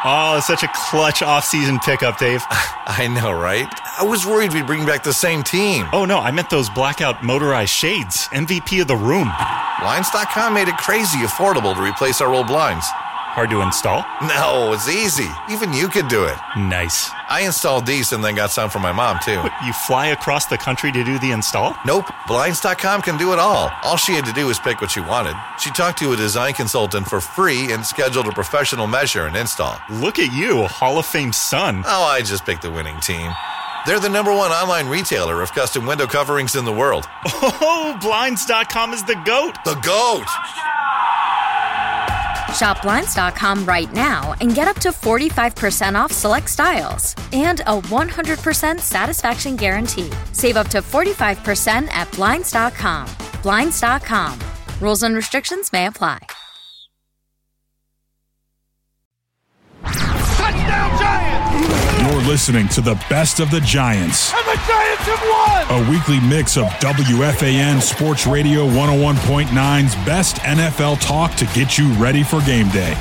Oh, such a clutch off-season pickup, Dave. I know, right? I was worried we'd bring back the same team. Oh, no, I meant those blackout motorized shades. MVP of the room. Blinds.com made it crazy affordable to replace our old blinds. Hard to install? No, it's easy. Even you could do it. Nice. I installed these and then got some for my mom, too. What, you fly across the country to do the install? Nope. Blinds.com can do it all. All she had to do was pick what she wanted. She talked to a design consultant for free and scheduled a professional measure and install. Look at you, a Hall of Fame son. Oh, I just picked the winning team. They're the #1 online retailer of custom window coverings in the world. Oh, Blinds.com is the GOAT. The GOAT! Shop Blinds.com right now and get up to 45% off select styles and a 100% satisfaction guarantee. Save up to 45% at Blinds.com. Blinds.com. Rules and restrictions may apply. Touchdown Giants! You're listening to the best of the Giants. And the Giants have won! A weekly mix of WFAN Sports Radio 101.9's best NFL talk to get you ready for game day.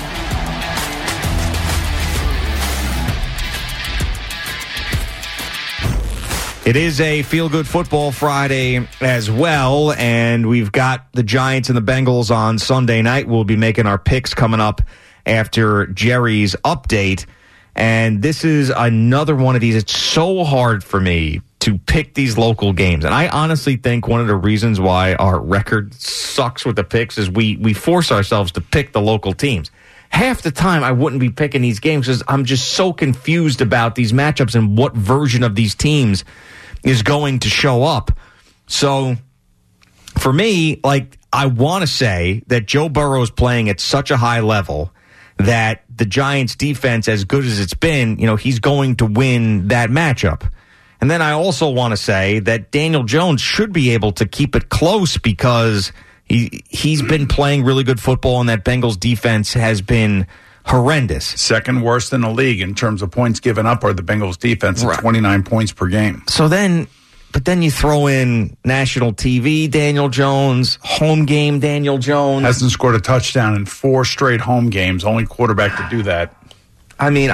It is a feel-good football Friday as well, and we've got the Giants and the Bengals on Sunday night. We'll be making our picks coming up after Jerry's update. And this is another one of these. It's so hard for me to pick these local games. And I honestly think one of the reasons why our record sucks with the picks is we force ourselves to pick the local teams. Half the time I wouldn't be picking these games because I'm just so confused about these matchups and what version of these teams is going to show up. So for me, like, I want to say that Joe Burrow is playing at such a high level that the Giants defense, as good as it's been, he's going to win that matchup. And then I also want to say that Daniel Jones should be able to keep it close because he's been playing really good football and that Bengals defense has been horrendous. Second worst in the league in terms of points given up are the Bengals defense at 29 points per game. But then you throw in national TV Daniel Jones, home game Daniel Jones. Hasn't scored a touchdown in 4 straight home games. Only quarterback to do that. I mean,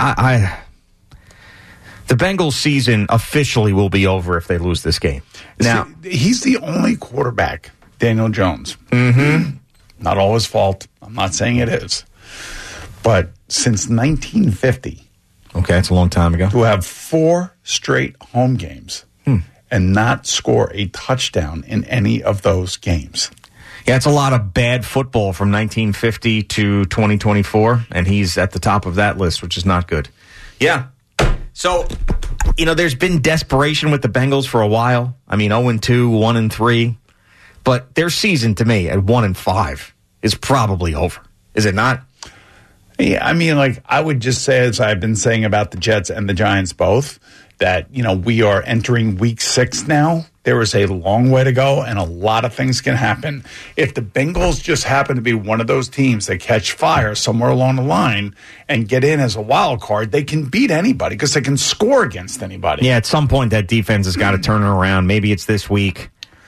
the Bengals season officially will be over if they lose this game. Now, he's the only quarterback, Daniel Jones. Mm-hmm. Not all his fault. I'm not saying it is. But since 1950. Okay, it's a long time ago. To have 4 straight home games. And not score a touchdown in any of those games. Yeah, it's a lot of bad football from 1950 to 2024, and he's at the top of that list, which is not good. Yeah. So, there's been desperation with the Bengals for a while. I mean, 0-2, 1-3. But their season, to me, at 1-5 is probably over. Is it not? Yeah, I mean, I would just say, as I've been saying about the Jets and the Giants both, that, we are entering week 6 now. There is a long way to go, and a lot of things can happen. If the Bengals just happen to be one of those teams that catch fire somewhere along the line and get in as a wild card, they can beat anybody because they can score against anybody. Yeah, at some point that defense has got to turn it around. Maybe it's this week.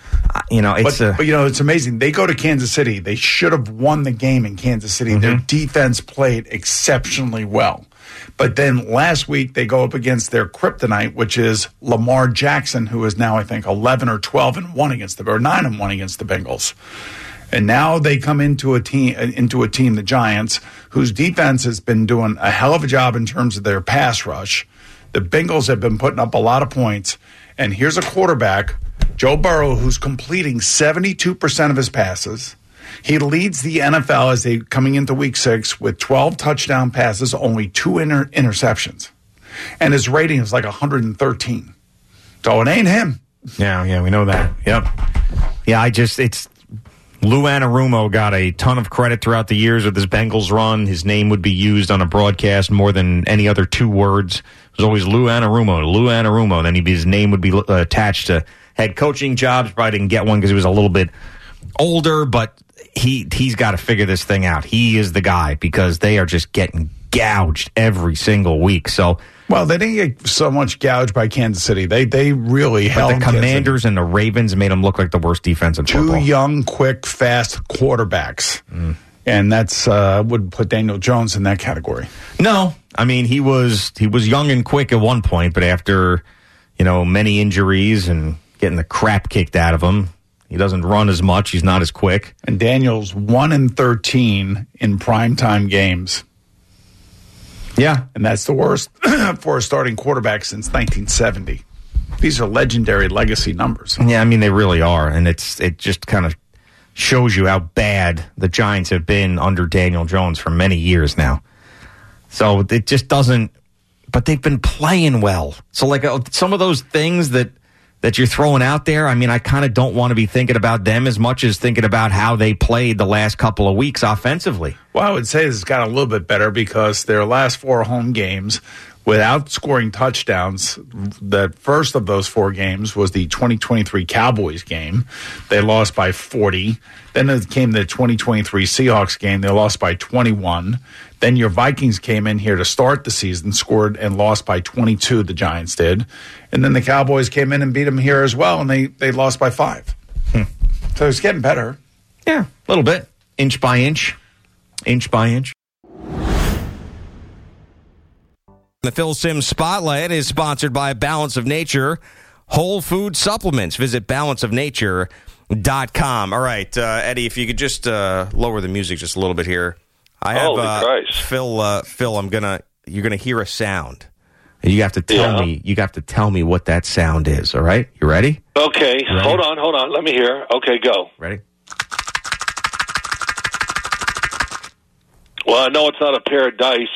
It's amazing. They go to Kansas City. They should have won the game in Kansas City. Mm-hmm. Their defense played exceptionally well. But then last week they go up against their kryptonite, which is Lamar Jackson, who is now, I think, 11 or 12-1 against or 9-1 against the Bengals. And now they come into a team, the Giants, whose defense has been doing a hell of a job in terms of their pass rush. The Bengals have been putting up a lot of points. And here's a quarterback, Joe Burrow, who's completing 72% of his passes. He leads the NFL as they coming into week 6 with 12 touchdown passes, only 2 interceptions. And his rating is like 113. So it ain't him. Yeah, we know that. Yep. Yeah, it's Lou Anarumo got a ton of credit throughout the years with his Bengals run. His name would be used on a broadcast more than any other 2 words. It was always Lou Anarumo. Then his name would be attached to head coaching jobs. Probably didn't get one because he was a little bit older, but he's got to figure this thing out. He is the guy because they are just getting gouged every single week. So, well, they didn't get so much gouged by Kansas City. They really held the Commanders and the Ravens made them look like the worst defense in football. 2 young, quick, fast quarterbacks And that's would put Daniel Jones in that category. No, I mean he was young and quick at one point, but after many injuries and getting the crap kicked out of him, he doesn't run as much. He's not as quick. And Daniel's 1-13 in primetime games. Yeah, and that's the worst for a starting quarterback since 1970. These are legendary legacy numbers. Yeah, I mean they really are, and it just kind of shows you how bad the Giants have been under Daniel Jones for many years now. So it just doesn't, but they've been playing well. So like some of those things that you're throwing out there, I mean, I kind of don't want to be thinking about them as much as thinking about how they played the last couple of weeks offensively. Well, I would say this has got a little bit better because their last 4 home games without scoring touchdowns, the first of those 4 games was the 2023 Cowboys game. They lost by 40. Then it came the 2023 Seahawks game. They lost by 21. Then your Vikings came in here to start the season, scored and lost by 22, the Giants did. And then the Cowboys came in and beat them here as well, and they lost by 5. So it's getting better. Yeah, a little bit. Inch by inch. Inch by inch. The Phil Simms Spotlight is sponsored by Balance of Nature Whole Food Supplements. Visit balanceofnature.com. All right, Eddie, if you could just lower the music just a little bit here. I have Phil. Phil, you're gonna hear a sound, and you have to tell me. You have to tell me what that sound is. All right, you ready? Okay. You ready? Hold on. Let me hear. Okay, go. Ready? Well, I know it's not a pair of dice.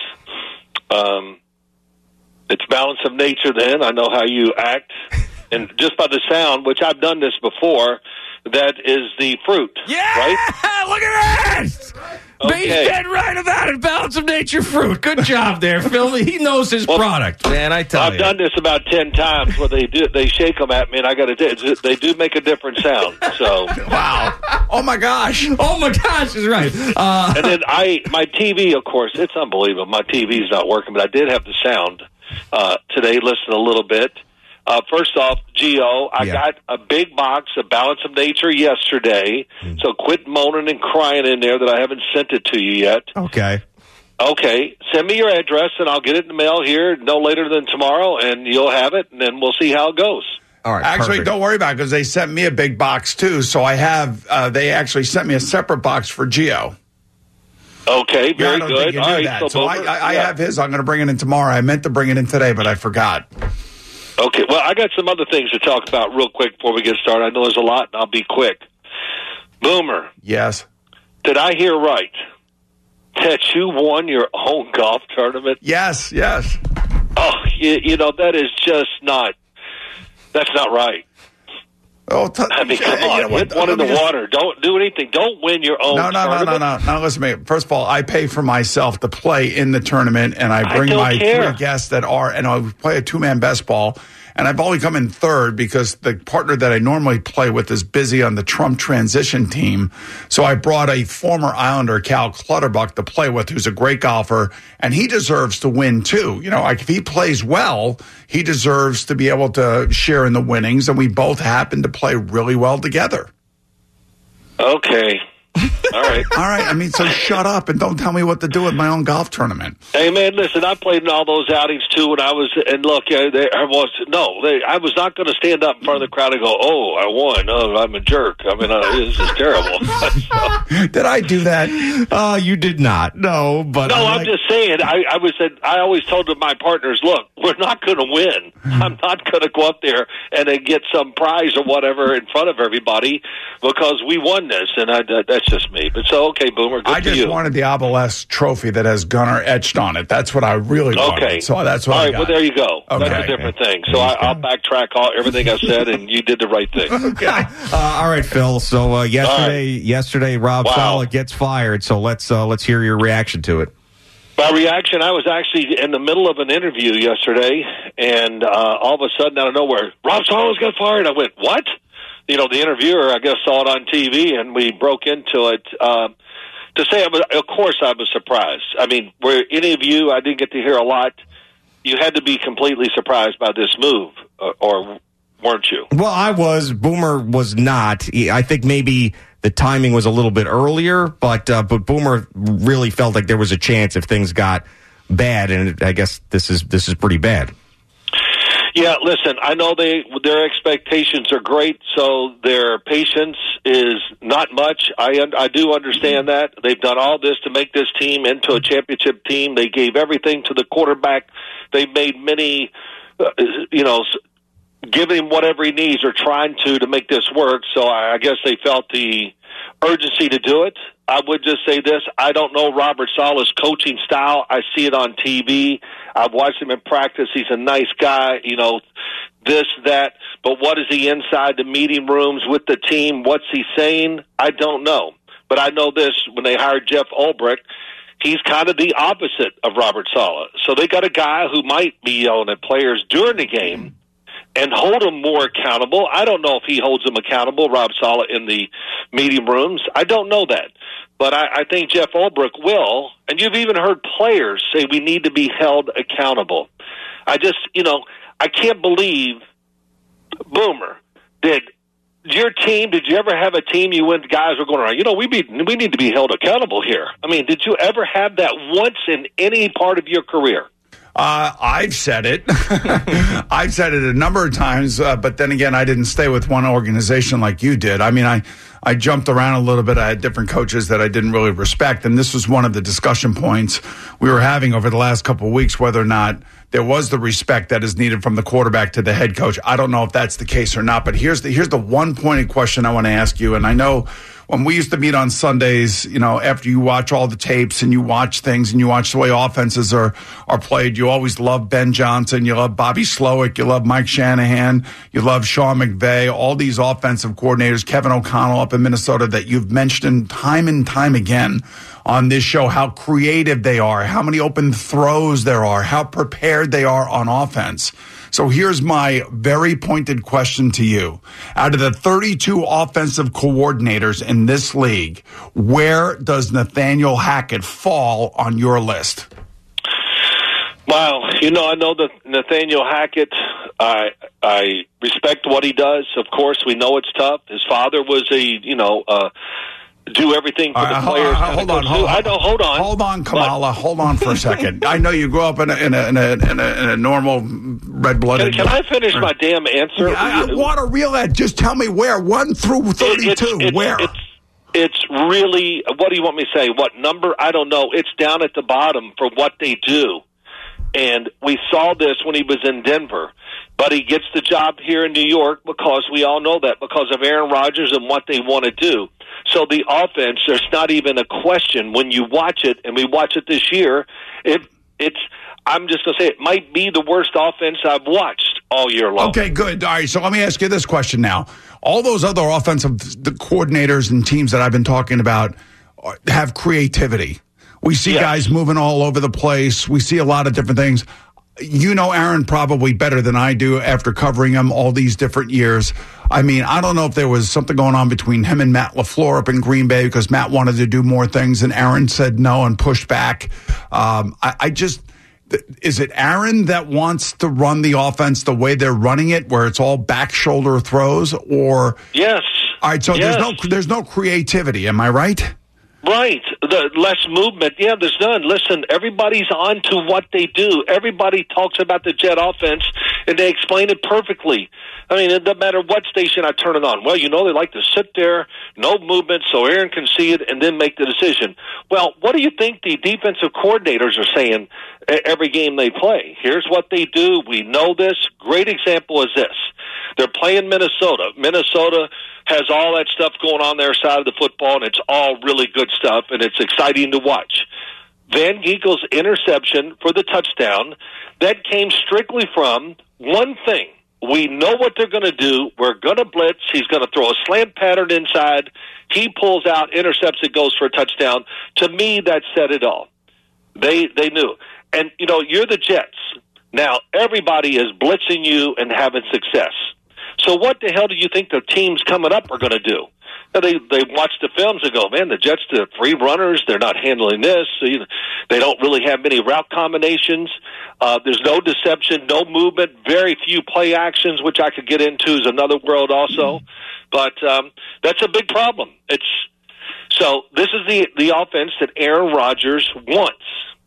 It's Balance of Nature then. I know how you act. And just by the sound, which I've done this before, that is the fruit. Yeah! Right? Look at this! Okay. He's dead right about it. Balance of Nature fruit. Good job there, Phil. He knows his product, man. I tell you. I've done this about 10 times where they shake them at me, and I got to. They do make a different sound. So wow. Oh my gosh is right. And then my TV, of course, it's unbelievable. My TV's not working, but I did have the sound today. Listen a little bit. First off, Gio, I got a big box of Balance of Nature yesterday, so quit moaning and crying in there that I haven't sent it to you yet. Okay. Okay, send me your address, and I'll get it in the mail here no later than tomorrow, and you'll have it, and then we'll see how it goes. All right. Actually, perfect. Don't worry about it, because they sent me a big box, too, so I have, they actually sent me a separate box for Gio. Okay, very good. All right, so I have his. I'm going to bring it in tomorrow. I meant to bring it in today, but I forgot. Okay, well, I got some other things to talk about real quick before we get started. I know there's a lot, and I'll be quick. Boomer. Yes. Did I hear right that you won your own golf tournament? Yes. Oh, you know, that is just not, that's not right. Oh, I mean, come on, hit one in the water. Don't do anything. Don't win your own tournament. No, listen to me. First of all, I pay for myself to play in the tournament, and I bring my 3 guests that are, and I play a 2-man best ball. And I've only come in third because the partner that I normally play with is busy on the Trump transition team. So I brought a former Islander, Cal Clutterbuck, to play with, who's a great golfer, and he deserves to win too. You know, like if he plays well, he deserves to be able to share in the winnings, and we both happen to play really well together. Okay. All right. I mean, so shut up and don't tell me what to do with my own golf tournament. Hey, man, listen, I played in all those outings, too, when I was, and look, I was not going to stand up in front of the crowd and go, oh, I won. Oh, I'm a jerk. I mean, this is terrible. Did I do that? You did not. No, but. No, I'm just saying, I always told my partners, look, we're not going to win. I'm not going to go up there and then get some prize or whatever in front of everybody because we won this, and that's just me. But so, okay, Boomer, good I just wanted the obelisk trophy that has Gunner etched on it. That's what I really wanted. Okay. So that's what all I right, got. Well, there you go. Okay. That's a different thing. So I'll backtrack everything I said, and you did the right thing. Okay. All right, Phil. So yesterday, Rob Saleh gets fired. So let's hear your reaction to it. My reaction, I was actually in the middle of an interview yesterday, and all of a sudden, out of nowhere, Rob Saleh got fired. I went, what? You know, the interviewer, I guess, saw it on TV, and we broke into it. To say, of course, I was surprised. I mean, were any of you, I didn't get to hear a lot, you had to be completely surprised by this move, or weren't you? Well, I was. Boomer was not. I think maybe the timing was a little bit earlier, but Boomer really felt like there was a chance if things got bad, and I guess this is pretty bad. Yeah, listen, I know their expectations are great, so their patience is not much. I do understand that. They've done all this to make this team into a championship team. They gave everything to the quarterback. They've made many, giving him whatever he needs or trying to make this work. So I guess they felt the urgency to do it. I would just say this. I don't know Robert Saleh's coaching style. I see it on TV. I've watched him in practice. He's a nice guy, this, that. But what is he inside the meeting rooms with the team? What's he saying? I don't know. But I know this, when they hired Jeff Ulbrich, he's kind of the opposite of Robert Saleh. So they got a guy who might be yelling at players during the game and hold them more accountable. I don't know if he holds them accountable, Rob Saleh, in the meeting rooms. I don't know that. But I think Jeff Ulbrich will, and you've even heard players say we need to be held accountable. I just, I can't believe, Boomer, did you ever have a team you went, guys were going around, we need to be held accountable here? I mean, did you ever have that once in any part of your career? I've said it. I've said it a number of times, but then again, I didn't stay with one organization like you did. I mean, I jumped around a little bit. I had different coaches that I didn't really respect, and this was one of the discussion points we were having over the last couple of weeks, whether or not there was the respect that is needed from the quarterback to the head coach. I don't know if that's the case or not, but here's the one pointed question I want to ask you, and I know when we used to meet on Sundays, after you watch all the tapes and you watch things and you watch the way offenses are played, you always love Ben Johnson, you love Bobby Slowick, you love Mike Shanahan, you love Sean McVay, all these offensive coordinators, Kevin O'Connell up in Minnesota that you've mentioned time and time again on this show, how creative they are, how many open throws there are, how prepared they are on offense. So here's my very pointed question to you. Out of the 32 offensive coordinators in this league, where does Nathaniel Hackett fall on your list? Wow. I know that Nathaniel Hackett, I respect what he does. Of course, we know it's tough. His father was do everything for the players. Hold on, Kamala. Hold on for a second. I know you grew up in a normal red-blooded. Can I finish my damn answer? I want to reel that. Just tell me where. 1 through 32. Where? It's really. What do you want me to say? What number? I don't know. It's down at the bottom for what they do, and we saw this when he was in Denver. But he gets the job here in New York because we all know that because of Aaron Rodgers and what they want to do. So the offense, there's not even a question when you watch it, and we watch it this year. I'm just going to say it might be the worst offense I've watched all year long. Okay, good. All right, so let me ask you this question now. All those other offensive coordinators and teams that I've been talking about have creativity. We see guys moving all over the place. We see a lot of different things. You know Aaron probably better than I do after covering him all these different years. I mean, I don't know if there was something going on between him and Matt LaFleur up in Green Bay because Matt wanted to do more things and Aaron said no and pushed back. Is it Aaron that wants to run the offense the way they're running it, where it's all back shoulder throws? Or yes. All right, so there's no creativity. Am I right? Right. The less movement. Yeah, there's none. Listen, everybody's on to what they do. Everybody talks about the Jet offense, and they explain it perfectly. I mean, it doesn't matter what station I turn it on. Well, they like to sit there, no movement, so Aaron can see it and then make the decision. Well, what do you think the defensive coordinators are saying every game they play? Here's what they do. We know this. Great example is this. They're playing Minnesota. Minnesota has all that stuff going on their side of the football, and it's all really good stuff, and it's exciting to watch. Van Ginkel's interception for the touchdown, that came strictly from one thing. We know what they're going to do. We're going to blitz. He's going to throw a slant pattern inside. He pulls out, intercepts it, goes for a touchdown. To me, that said it all. They knew. And, you're the Jets. Now, everybody is blitzing you and having success. So what the hell do you think the teams coming up are going to do? Now, they watch the films and go, man, the Jets, the free runners, they're not handling this. They don't really have many route combinations. There's no deception, no movement, very few play actions, which I could get into is another world also. But that's a big problem. So this is the offense that Aaron Rodgers wants,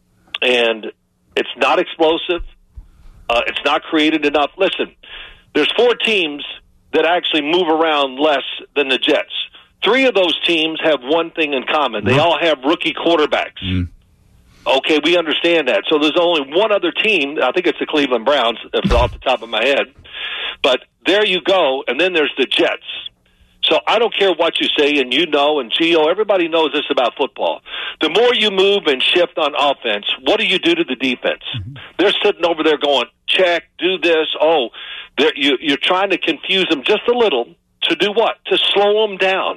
and it's not explosive. It's not created enough. Listen, there's 4 teams that actually move around less than the Jets. 3 of those teams have one thing in common. They all have rookie quarterbacks. Okay, we understand that. So there's only one other team. I think it's the Cleveland Browns, off the top of my head. But there you go, and then there's the Jets. So I don't care what you say, and and Gio, everybody knows this about football. The more you move and shift on offense, what do you do to the defense? They're sitting over there going, check, do this. Oh, you're trying to confuse them just a little to do what? To slow them down.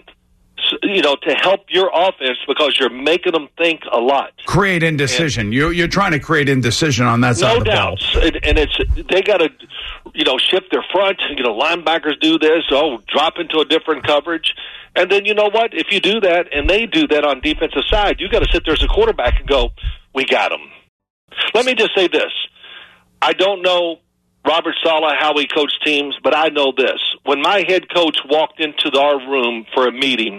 To help your offense because you're making them think a lot. Create indecision. You're trying to create indecision on that side of the ball. No doubt. And they got to, shift their front. Linebackers do this. Drop into a different coverage. And then you know what? If you do that and they do that on defensive side, you got to sit there as a quarterback and go, we got them. Let me just say this. I don't know Robert Saleh, how he coached teams, but I know this. When my head coach walked into our room for a meeting,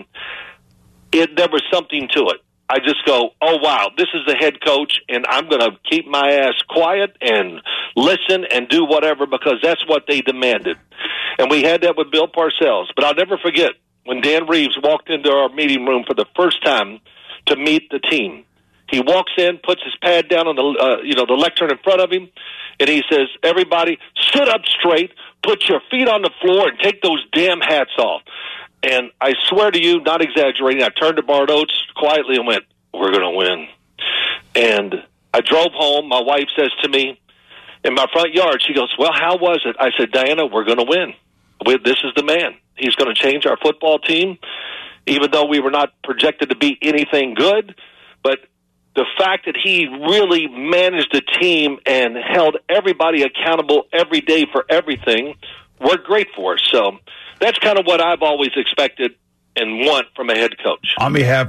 there was something to it. I just go, oh, wow, this is the head coach, and I'm going to keep my ass quiet and listen and do whatever because that's what they demanded. And we had that with Bill Parcells. But I'll never forget when Dan Reeves walked into our meeting room for the first time to meet the team. He walks in, puts his pad down on the lectern in front of him, and he says, everybody, sit up straight, put your feet on the floor, and take those damn hats off. And I swear to you, not exaggerating, I turned to Bart Oates quietly and went, we're going to win. And I drove home. My wife says to me, in my front yard, she goes, well, how was it? I said, Diana, we're going to win. This is the man. He's going to change our football team, even though we were not projected to be anything good. But the fact that he really managed the team and held everybody accountable every day for everything worked great for us. So that's kind of what I've always expected and want from a head coach. On behalf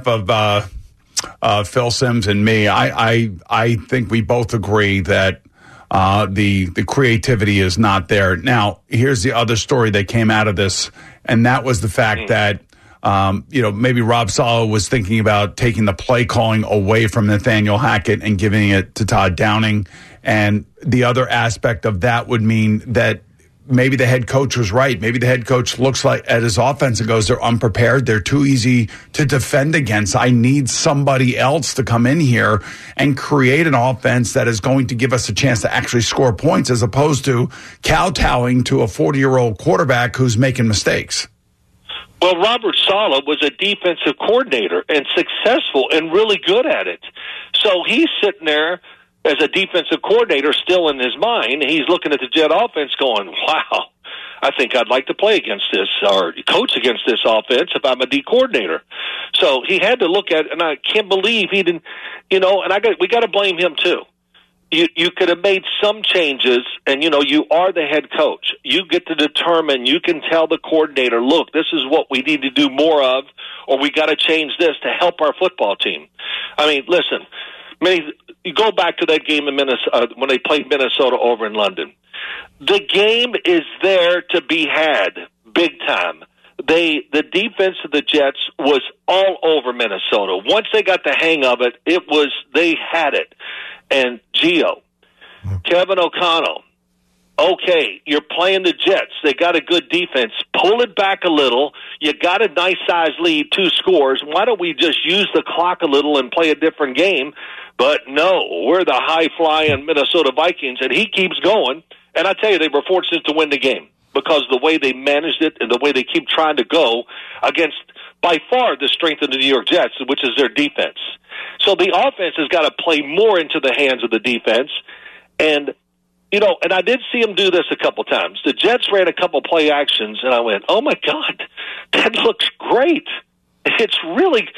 of Phil Simms and me, I think we both agree that the creativity is not there. Now, here's the other story that came out of this, and that was the fact that maybe Rob Saleh was thinking about taking the play calling away from Nathaniel Hackett and giving it to Todd Downing. And the other aspect of that would mean that maybe the head coach was right. Maybe the head coach looks at his offense and goes, they're unprepared. They're too easy to defend against. I need somebody else to come in here and create an offense that is going to give us a chance to actually score points as opposed to kowtowing to a 40-year-old quarterback who's making mistakes. Well, Robert Saleh was a defensive coordinator and successful and really good at it. So he's sitting there as a defensive coordinator still in his mind. He's looking at the Jet offense going, wow, I think I'd like to play against this or coach against this offense if I'm a D coordinator. So he had to look at it, and I can't believe he didn't, and we got to blame him too. You could have made some changes, and, you are the head coach. You get to determine, you can tell the coordinator, look, this is what we need to do more of, or we got to change this to help our football team. I mean, listen, you go back to that game in Minnesota when they played Minnesota over in London. The game is there to be had big time. The defense of the Jets was all over Minnesota. Once they got the hang of it, they had it. And Gio, Kevin O'Connell, okay, you're playing the Jets. They got a good defense. Pull it back a little. You got a nice-sized lead, 2 scores. Why don't we just use the clock a little and play a different game? But no, we're the high-flying Minnesota Vikings, and he keeps going. And I tell you, they were fortunate to win the game because of the way they managed it and the way they keep trying to go against, by far, the strength of the New York Jets, which is their defense. So the offense has got to play more into the hands of the defense. And, and I did see him do this a couple times. The Jets ran a couple play actions, and I went, oh, my God, that looks great. It's really,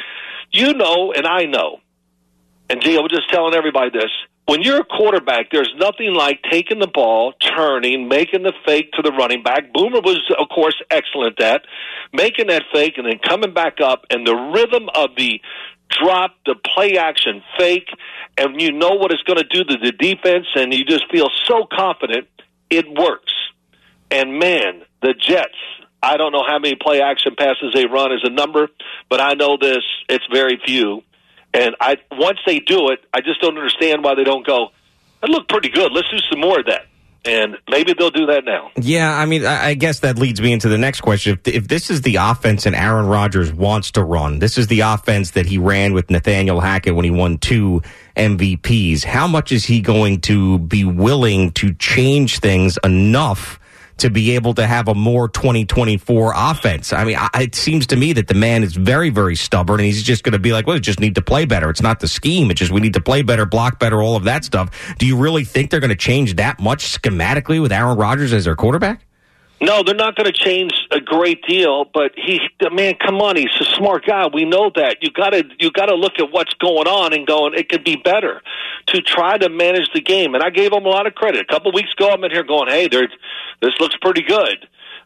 and I know. And, Gio, we're just telling everybody this. When you're a quarterback, there's nothing like taking the ball, turning, making the fake to the running back. Boomer was, of course, excellent at making that fake and then coming back up, and the rhythm of the drop, the play action fake, and you know what it's going to do to the defense, and you just feel so confident it works. And, man, the Jets, I don't know how many play action passes they run as a number, but I know this, it's very few. And once they do it, I just don't understand why they don't go, that looked pretty good. Let's do some more of that. And maybe they'll do that now. Yeah, I mean, I guess that leads me into the next question. If this is the offense and Aaron Rodgers wants to run, this is the offense that he ran with Nathaniel Hackett when he won 2 MVPs, how much is he going to be willing to change things enough to be able to have a more 2024 offense? I mean, it seems to me that the man is very, very stubborn, and he's just going to be like, well, we just need to play better. It's not the scheme. It's just we need to play better, block better, all of that stuff. Do you really think they're going to change that much schematically with Aaron Rodgers as their quarterback? No, they're not going to change a great deal, but man, come on, he's a smart guy. We know that. You got to look at what's going on and going, it could be better to try to manage the game. And I gave him a lot of credit. A couple weeks ago, I'm in here going, hey, this looks pretty good.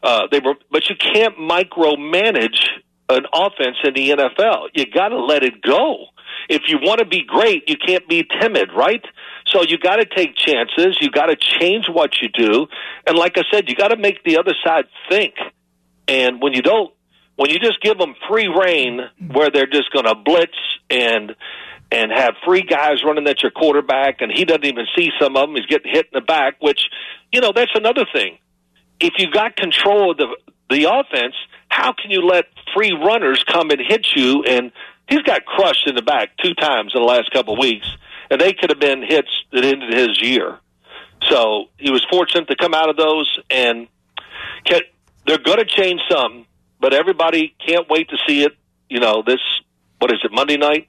But you can't micromanage an offense in the NFL. You got to let it go. If you want to be great, you can't be timid, right? So you got to take chances. You got to change what you do. And like I said, you got to make the other side think. And when you just give them free reign where they're just going to blitz and have free guys running at your quarterback, and he doesn't even see some of them, he's getting hit in the back, which, that's another thing. If you got control of the offense, how can you let free runners come and hit you? And he's got crushed in the back 2 times in the last couple of weeks, and they could have been hits that ended his year. So he was fortunate to come out of those, and they're going to change some, but everybody can't wait to see it. What is it, Monday night?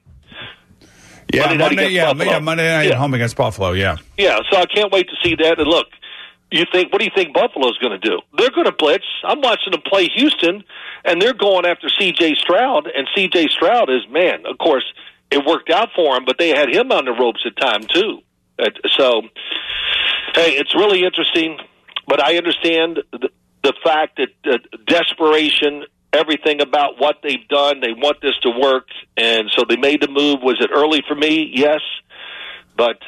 Yeah, Monday night at home against Buffalo, yeah. Yeah, so I can't wait to see that. And look, what do you think Buffalo's going to do? They're going to blitz. I'm watching them play Houston, and they're going after C.J. Stroud, and C.J. Stroud is, man, of course, it worked out for him, but they had him on the ropes at time too. So, hey, it's really interesting, but I understand the fact that desperation, everything about what they've done, they want this to work, and so they made the move. Was it early for me? Yes, but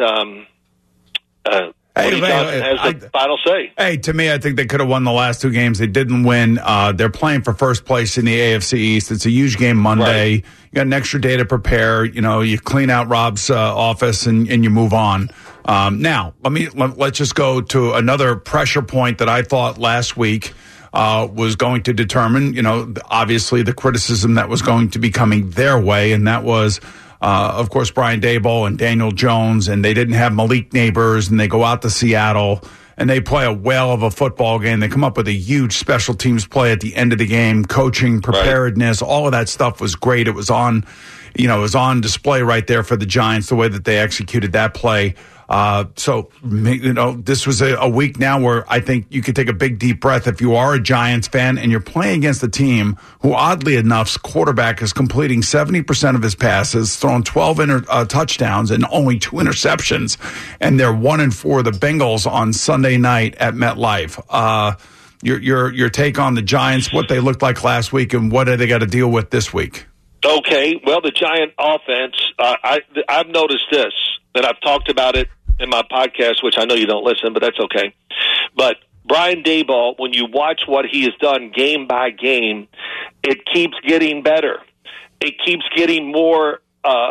Woody Johnson has the final say. Hey, to me, I think they could have won the last 2 games. They didn't win. They're playing for first place in the AFC East. It's a huge game Monday. Right. You got an extra day to prepare. You clean out Rob's office and you move on. Now, let's just go to another pressure point that I thought last week was going to determine, obviously the criticism that was going to be coming their way, and that was of course, Brian Daboll and Daniel Jones, and they didn't have Malik Neighbors, and they go out to Seattle, and they play a whale of a football game. They come up with a huge special teams play at the end of the game, coaching, preparedness, all of that stuff was great. It was on, display right there for the Giants, the way that they executed that play. So this was a week now where I think you could take a big deep breath if you are a Giants fan and you're playing against a team who, oddly enough's quarterback is completing 70% of his passes, throwing 12 touchdowns and only 2 interceptions, and they're 1-4. The Bengals on Sunday night at MetLife. Your take on the Giants, what they looked like last week, and what do they got to deal with this week? Okay, well, the Giant offense, I've noticed this, and I've talked about it in my podcast, which I know you don't listen, but that's okay. But Brian Daboll, when you watch what he has done game by game, it keeps getting better. It keeps getting more,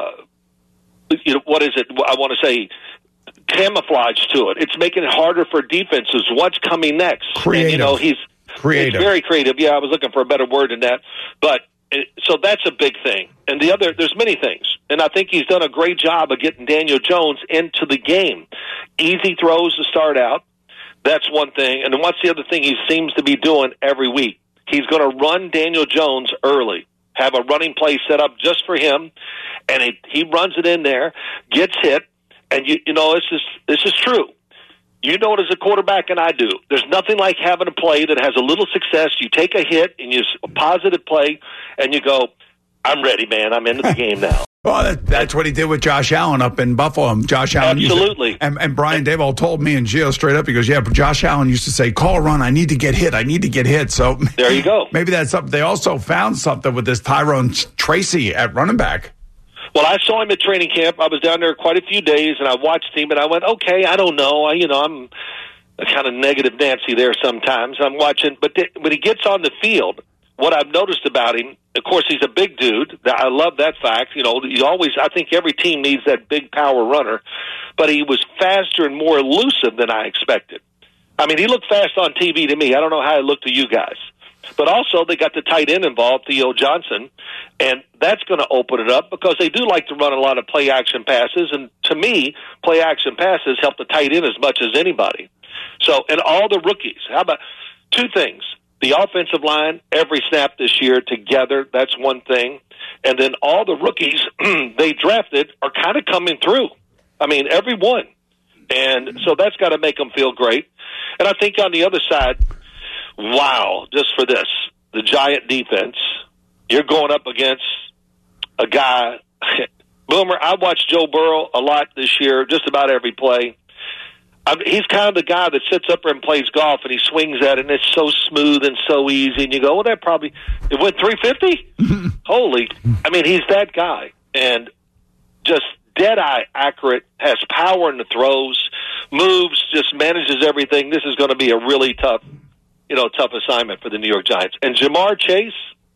what is it? I want to say camouflage to it. It's making it harder for defenses. What's coming next? Creative. And, he's very creative. Yeah, I was looking for a better word than that. But so that's a big thing. And there's many things. And I think he's done a great job of getting Daniel Jones into the game. Easy throws to start out. That's one thing. And then what's the other thing he seems to be doing every week? He's going to run Daniel Jones early, have a running play set up just for him, and he runs it in there, gets hit, and this is true. You know it as a quarterback, and I do. There's nothing like having a play that has a little success. You take a hit, and you a positive play, and you go, I'm ready, man. I'm into the game now. Well, that's what he did with Josh Allen up in Buffalo. Josh Allen absolutely. And Brian Daboll told me and Gio straight up, he goes, yeah, but Josh Allen used to say, call a run. I need to get hit. So there you go. Maybe that's something. They also found something with this Tyrone Tracy at running back. Well, I saw him at training camp. I was down there quite a few days, and I watched him, and I went, okay, I don't know. kind of negative Nancy there sometimes. I'm watching, but when he gets on the field, what I've noticed about him, of course, he's a big dude. I love that fact. You know, I think every team needs that big power runner, but he was faster and more elusive than I expected. I mean, he looked fast on TV to me. I don't know how it looked to you guys. But also, they got the tight end involved, Theo Johnson, and that's going to open it up because they do like to run a lot of play-action passes, and to me, play-action passes help the tight end as much as anybody. So, and all the rookies, how about two things? The offensive line, every snap this year together, that's one thing. And then all the rookies they drafted are kind of coming through. I mean, every one. And so that's got to make them feel great. And I think on the other side, wow, just for this, the Giant defense, you're going up against a guy. Boomer, I watched Joe Burrow a lot this year, just about every play. He's kind of the guy that sits up there and plays golf, and he swings at it, and it's so smooth and so easy. And you go, well, that probably – it went 350? Holy – I mean, he's that guy. And just dead-eye accurate, has power in the throws, moves, just manages everything. This is going to be a really tough assignment for the New York Giants. And Jamar Chase,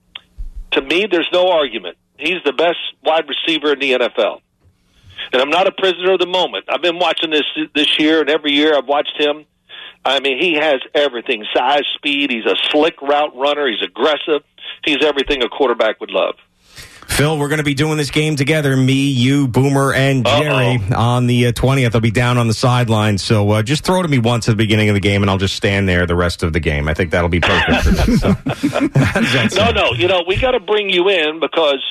to me, there's no argument. He's the best wide receiver in the NFL. And I'm not a prisoner of the moment. I've been watching this year, and every year I've watched him. I mean, he has everything. Size, speed. He's a slick route runner. He's aggressive. He's everything a quarterback would love. Phil, we're going to be doing this game together, me, you, Boomer, and Jerry, on the 20th. I'll be down on the sideline, so just throw to me once at the beginning of the game, and I'll just stand there the rest of the game. I think that'll be perfect for me. So. No, we got to bring you in because,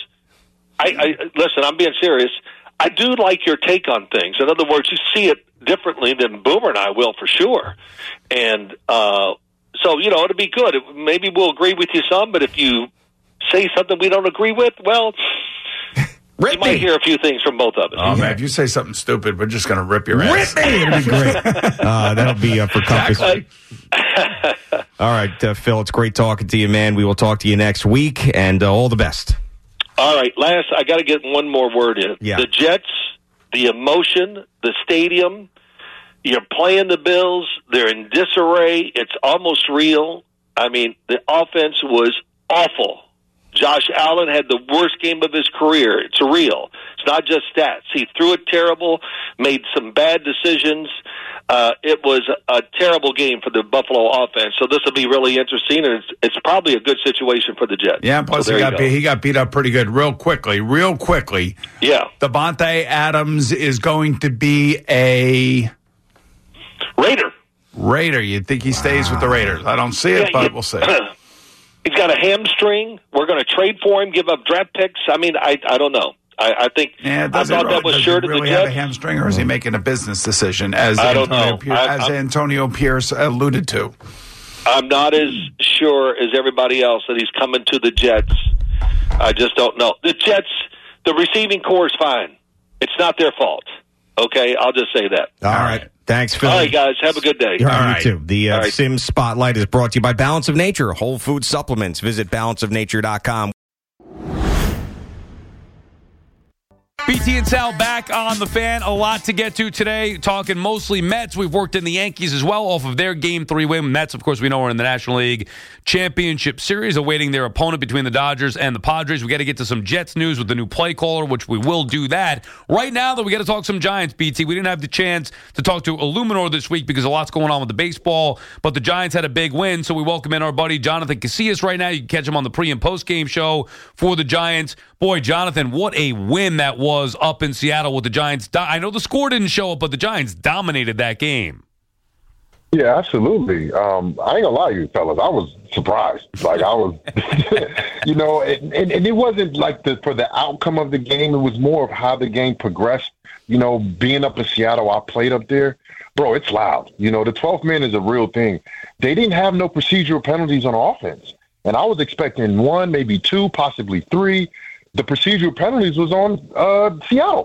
listen, I'm being serious. I do like your take on things. In other words, you see it differently than Boomer and I will for sure. And so, it'll be good. Maybe we'll agree with you some, but if you say something we don't agree with, well, you might hear a few things from both of us. Oh, man, if you say something stupid, we're just going to rip your ass. Rip me! It'll be great. That'll be for Compass. Exactly. All right, Phil, it's great talking to you, man. We will talk to you next week, and all the best. All right, last, I got to get one more word in. Yeah. The Jets, the emotion, the stadium, you're playing the Bills, they're in disarray, it's almost real. I mean, the offense was awful. Josh Allen had the worst game of his career. It's real. It's not just stats. He threw it terrible, made some bad decisions. It was a terrible game for the Buffalo offense. So this will be really interesting, and it's probably a good situation for the Jets. Yeah, plus so he got beat up pretty good real quickly. Yeah. Devontae Adams is going to be a Raider. You'd think he stays with the Raiders. I don't see it, but we'll see. He's got a hamstring. We're going to trade for him, give up draft picks. I mean, I don't know. I think I thought that was sure to the Jets. Does he really have a hamstring, or is he making a business decision, as Antonio Pierce alluded to? I'm not as sure as everybody else that he's coming to the Jets. I just don't know. The Jets, the receiving core is fine. It's not their fault. Okay, I'll just say that. All right. Thanks, Phil. All right, guys. Have a good day. All right. You too. The Sims Spotlight is brought to you by Balance of Nature, Whole Food Supplements. Visit balanceofnature.com. BT and Sal back on the Fan. A lot to get to today. Talking mostly Mets. We've worked in the Yankees as well off of their Game 3 win. Mets, of course, we know are in the National League Championship Series, awaiting their opponent between the Dodgers and the Padres. We got to get to some Jets news with the new play caller, which we will do that. Right now, though, we got to talk some Giants, BT. We didn't have the chance to talk to Illuminor this week because a lot's going on with the baseball, but the Giants had a big win, so we welcome in our buddy Jonathan Casillas right now. You can catch him on the pre- and post-game show for the Giants. Boy, Jonathan, what a win that was up in Seattle with the Giants. I know the score didn't show up, but the Giants dominated that game. Yeah, absolutely. I ain't gonna lie to you, fellas. I was surprised. Like, I was, and it wasn't like for the outcome of the game. It was more of how the game progressed. Being up in Seattle, I played up there. Bro, it's loud. The 12th man is a real thing. They didn't have no procedural penalties on offense. And I was expecting 1, maybe 2, possibly 3. The procedural penalties was on Seattle.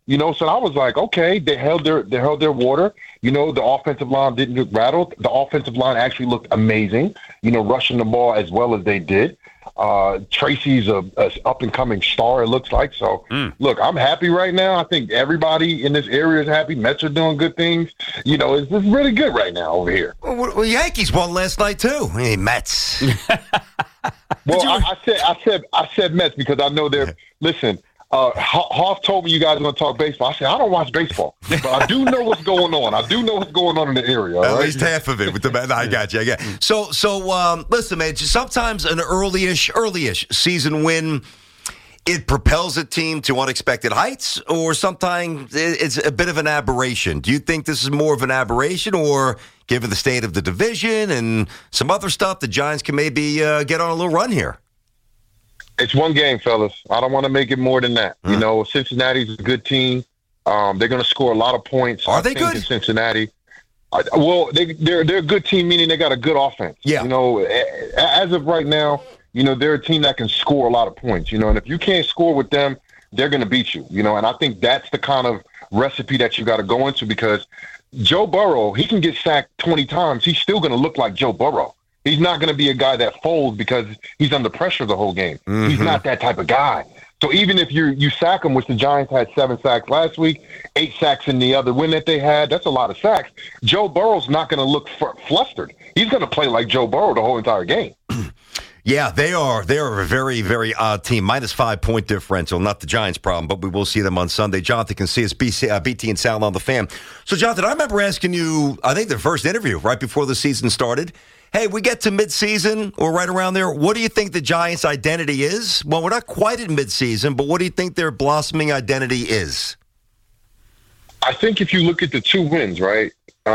You know, so I was like, okay, they held their water. You know, the offensive line didn't get rattled. The offensive line actually looked amazing, you know, rushing the ball as well as they did. Tracy's a up-and-coming star, it looks like. So, look, I'm happy right now. I think everybody in this area is happy. Mets are doing good things. You know, it's really good right now over here. Well, Yankees won last night, too. Hey, Mets. Well, I said Mets because I know they're – listen, Hoff told me you guys are going to talk baseball. I said, I don't watch baseball, but I do know what's going on. I do know what's going on in the area. At least half of it. With the I got you. So, listen, man, sometimes an early-ish season win, it propels a team to unexpected heights, or sometimes it's a bit of an aberration. Do you think this is more of an aberration, or given the state of the division and some other stuff, the Giants can maybe get on a little run here? It's one game, fellas. I don't want to make it more than that. You know, Cincinnati's a good team. They're going to score a lot of points. Are they good? In Cincinnati. Well, they're a good team, meaning they got a good offense. Yeah. You know, as of right now, you know, they're a team that can score a lot of points. You know, and if you can't score with them, they're going to beat you. You know, and I think that's the kind of recipe that you got to go into, because Joe Burrow, he can get sacked 20 times. He's still going to look like Joe Burrow. He's not going to be a guy that folds because he's under pressure the whole game. Mm-hmm. He's not that type of guy. So even if you sack him, which the Giants had 7 sacks last week, 8 sacks in the other win that they had, that's a lot of sacks. Joe Burrow's not going to look flustered. He's going to play like Joe Burrow the whole entire game. Yeah, they are a very, very odd team. -5 point differential, not the Giants' problem, but we will see them on Sunday. Jonathan can see us, BT and Sal on the Fan. So, Jonathan, I remember asking you, I think the first interview right before the season started, hey, we get to midseason or right around there. What do you think the Giants' identity is? Well, we're not quite at midseason, but what do you think their blossoming identity is? I think if you look at the 2 wins, right,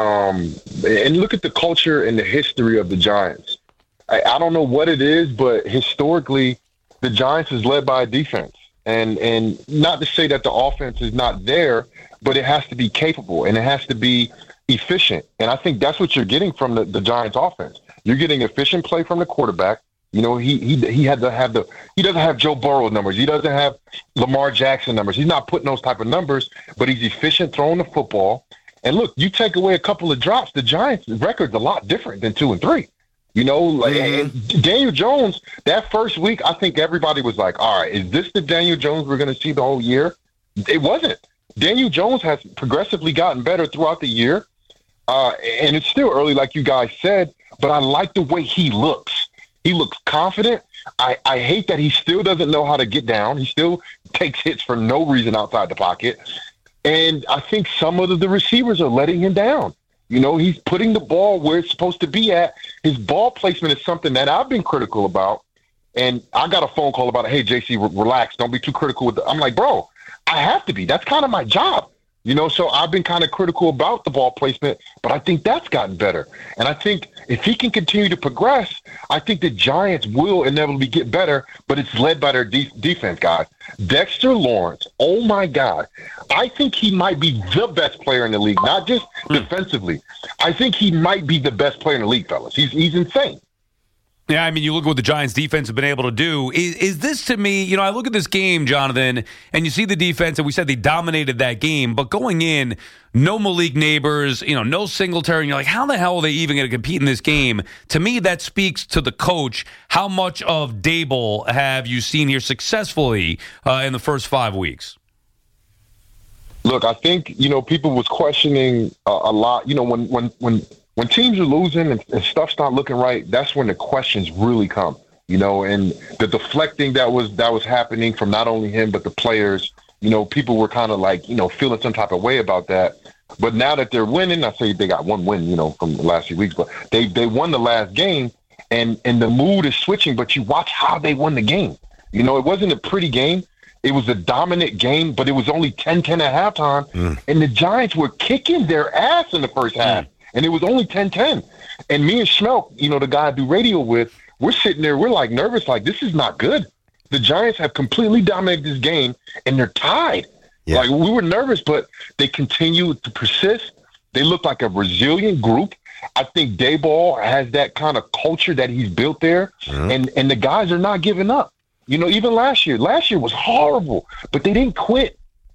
and look at the culture and the history of the Giants, I don't know what it is, but historically, the Giants is led by a defense. And not to say that the offense is not there, but it has to be capable and it has to be efficient. And I think that's what you're getting from the Giants offense. You're getting efficient play from the quarterback. You know, he doesn't have Joe Burrow numbers. He doesn't have Lamar Jackson numbers. He's not putting those type of numbers, but he's efficient throwing the football. And look, you take away a couple of drops, the Giants' record's a lot different than 2 and 3. You know, like and Daniel Jones, that first week, I think everybody was like, all right, is this the Daniel Jones we're going to see the whole year? It wasn't. Daniel Jones has progressively gotten better throughout the year. And it's still early, like you guys said, but I like the way he looks. He looks confident. I hate that he still doesn't know how to get down. He still takes hits for no reason outside the pocket. And I think some of the receivers are letting him down. You know, he's putting the ball where it's supposed to be at. His ball placement is something that I've been critical about. And I got a phone call about, hey, JC, relax. Don't be too critical with I'm like, bro, I have to be. That's kind of my job. You know, so I've been kind of critical about the ball placement, but I think that's gotten better. And I think if he can continue to progress, I think the Giants will inevitably get better, but it's led by their defense, guys. Dexter Lawrence, oh, my God. I think he might be the best player in the league, not just defensively. I think he might be the best player in the league, fellas. He's insane. Yeah, I mean, you look at what the Giants' defense have been able to do. Is this, to me, you know, I look at this game, Jonathan, and you see the defense, and we said they dominated that game, but going in, no Malik Neighbors, you know, no Singletary, and you're like, how the hell are they even going to compete in this game? To me, that speaks to the coach. How much of Dable have you seen here successfully in the first 5 weeks? Look, I think, you know, people was questioning a lot, you know, when teams are losing and stuff's not looking right, that's when the questions really come, you know, and the deflecting that was happening from not only him but the players, you know, people were kind of like, you know, feeling some type of way about that. But now that they're winning, I say they got 1 win, you know, from the last few weeks, but they won the last game and the mood is switching, but you watch how they won the game. You know, it wasn't a pretty game. It was a dominant game, but it was only 10-10 at halftime, and the Giants were kicking their ass in the first half. And it was only 10-10. And me and Schmelk, you know, the guy I do radio with, we're sitting there, we're like nervous, like this is not good. The Giants have completely dominated this game, and they're tied. Yeah. Like we were nervous, but they continue to persist. They look like a resilient group. I think Daboll has that kind of culture that he's built there, and the guys are not giving up. You know, even last year was horrible, but they didn't quit.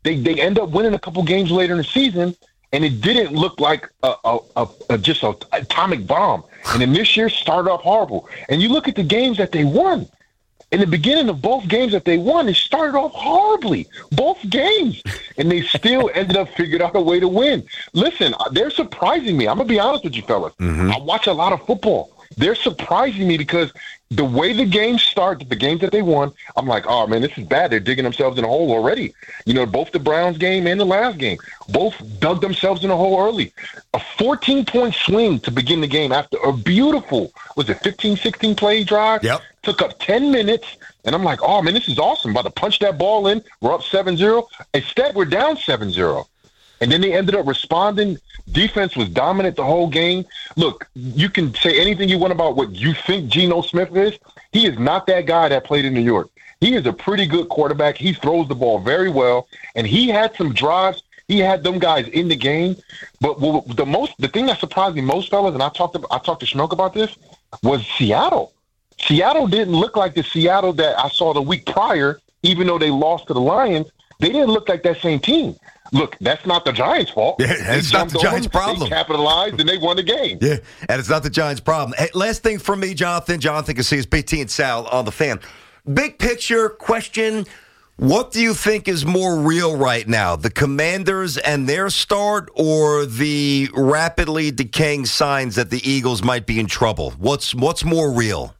they end up winning a couple games later in the season, and it didn't look like just an atomic bomb. And then this year started off horrible. And you look at the games that they won. In the beginning of both games that they won, it started off horribly. Both games. And they still ended up figuring out a way to win. Listen, they're surprising me. I'm going to be honest with you, fellas. Mm-hmm. I watch a lot of football. They're surprising me because the way the games start, the games that they won, I'm like, oh, man, this is bad. They're digging themselves in a hole already. You know, both the Browns game and the last game, both dug themselves in a hole early. A 14-point swing to begin the game after a beautiful, 15, 16-play drive? Yep. Took up 10 minutes, and I'm like, oh, man, this is awesome. About to punch that ball in. We're up 7-0. Instead, we're down 7-0. And then they ended up responding. Defense was dominant the whole game. Look, you can say anything you want about what you think Geno Smith is. He is not that guy that played in New York. He is a pretty good quarterback. He throws the ball very well. And he had some drives. He had them guys in the game. But the thing that surprised me most, fellas, and I talked to Schmelk about this, was Seattle. Seattle didn't look like the Seattle that I saw the week prior, even though they lost to the Lions. They didn't look like that same team. Look, that's not the Giants' fault. Yeah, it's not the Giants' problem. They capitalized and they won the game. Yeah, and it's not the Giants' problem. Hey, last thing from me, Jonathan. Jonathan Casillas, BT and Sal on the Fan. Big picture question, what do you think is more real right now, the Commanders and their start or the rapidly decaying signs that the Eagles might be in trouble? What's more real?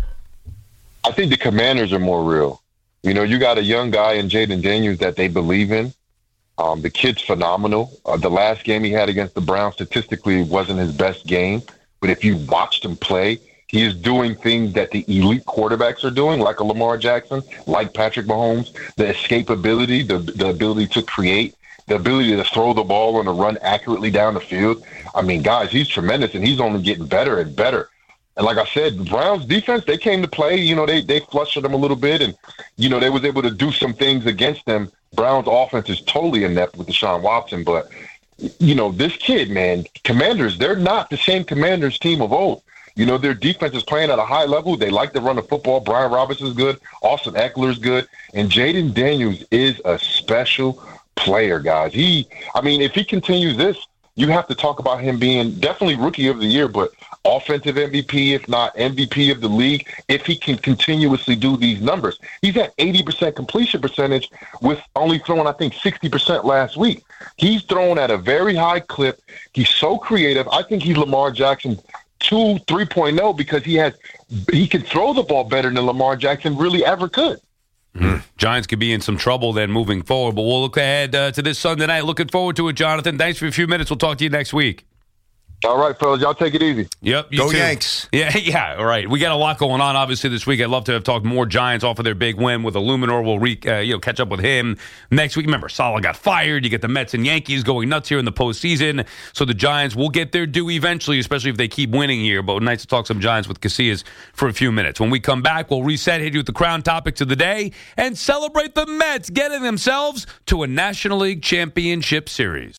I think the Commanders are more real. You know, you got a young guy in Jaden Daniels that they believe in. The kid's phenomenal. The last game he had against the Browns statistically wasn't his best game, but if you watched him play, he is doing things that the elite quarterbacks are doing, like a Lamar Jackson, like Patrick Mahomes, the escapability, the ability to create, the ability to throw the ball and to run accurately down the field. I mean, guys, he's tremendous, and he's only getting better and better. And like I said, the Browns defense, they came to play. You know, they flushed them a little bit, and, you know, they was able to do some things against them. Browns offense is totally inept with Deshaun Watson, but, you know, this kid, man, Commanders, they're not the same Commanders team of old. You know, their defense is playing at a high level. They like to run the football. Brian Robinson's good. Austin Eckler's good. And Jaden Daniels is a special player, guys. If he continues this, you have to talk about him being definitely Rookie of the Year, but offensive MVP, if not MVP of the league, if he can continuously do these numbers. He's at 80% completion percentage with only throwing, I think, 60% last week. He's thrown at a very high clip. He's so creative. I think he's Lamar Jackson 3.0 because he can throw the ball better than Lamar Jackson really ever could. Mm-hmm. Giants could be in some trouble then moving forward, but we'll look ahead to this Sunday night. Looking forward to it, Jonathan. Thanks for a few minutes. We'll talk to you next week. All right, fellas. Y'all take it easy. Yep. Go too. Yanks. Yeah. All right. We got a lot going on, obviously, this week. I'd love to have talked more Giants off of their big win with Illuminor. We'll catch up with him next week. Remember, Saleh got fired. You get the Mets and Yankees going nuts here in the postseason. So the Giants will get their due eventually, especially if they keep winning here. But nice to talk some Giants with Casillas for a few minutes. When we come back, we'll reset, hit you with the crown topics of the day, and celebrate the Mets getting themselves to a National League Championship Series.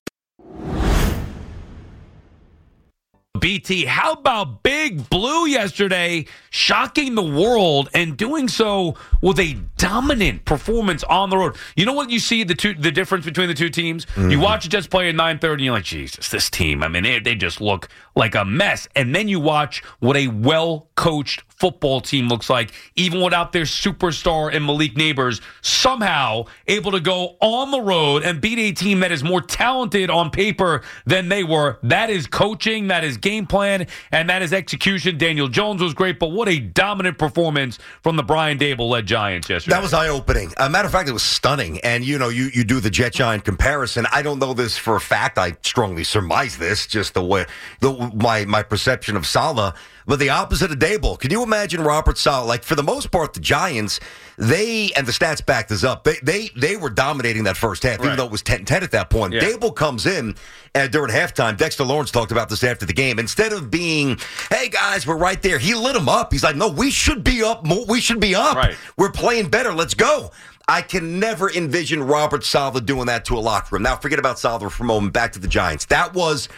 BT, how about Big Blue yesterday shocking the world and doing so with a dominant performance on the road? You know what you see the difference between the two teams? Mm-hmm. You watch the Jets play at 9:30 and you're like, Jesus, this team, I mean, they just look like a mess. And then you watch what a well-coached football team looks like, even without their superstar and Malik Neighbors, somehow able to go on the road and beat a team that is more talented on paper than they were. That is coaching, that is game plan, and that is execution. Daniel Jones was great, but what a dominant performance from the Brian Dable-led Giants yesterday. That was eye-opening. Matter of fact, it was stunning. And, you know, you do the Jet-Giant comparison. I don't know this for a fact. I strongly surmise this, just the way my perception of Saleh. But the opposite of Dable. Can you imagine Robert Saleh? Like, for the most part, the Giants, and the stats back this up, they were dominating that first half, even though it was 10-10 at that point. Yeah. Dable comes in, and during halftime, Dexter Lawrence talked about this after the game. Instead of being, hey, guys, we're right there, he lit them up. He's like, no, we should be up. We should be up. Right. We're playing better. Let's go. I can never envision Robert Saleh doing that to a locker room. Now, forget about Saleh for a moment. Back to the Giants. That was,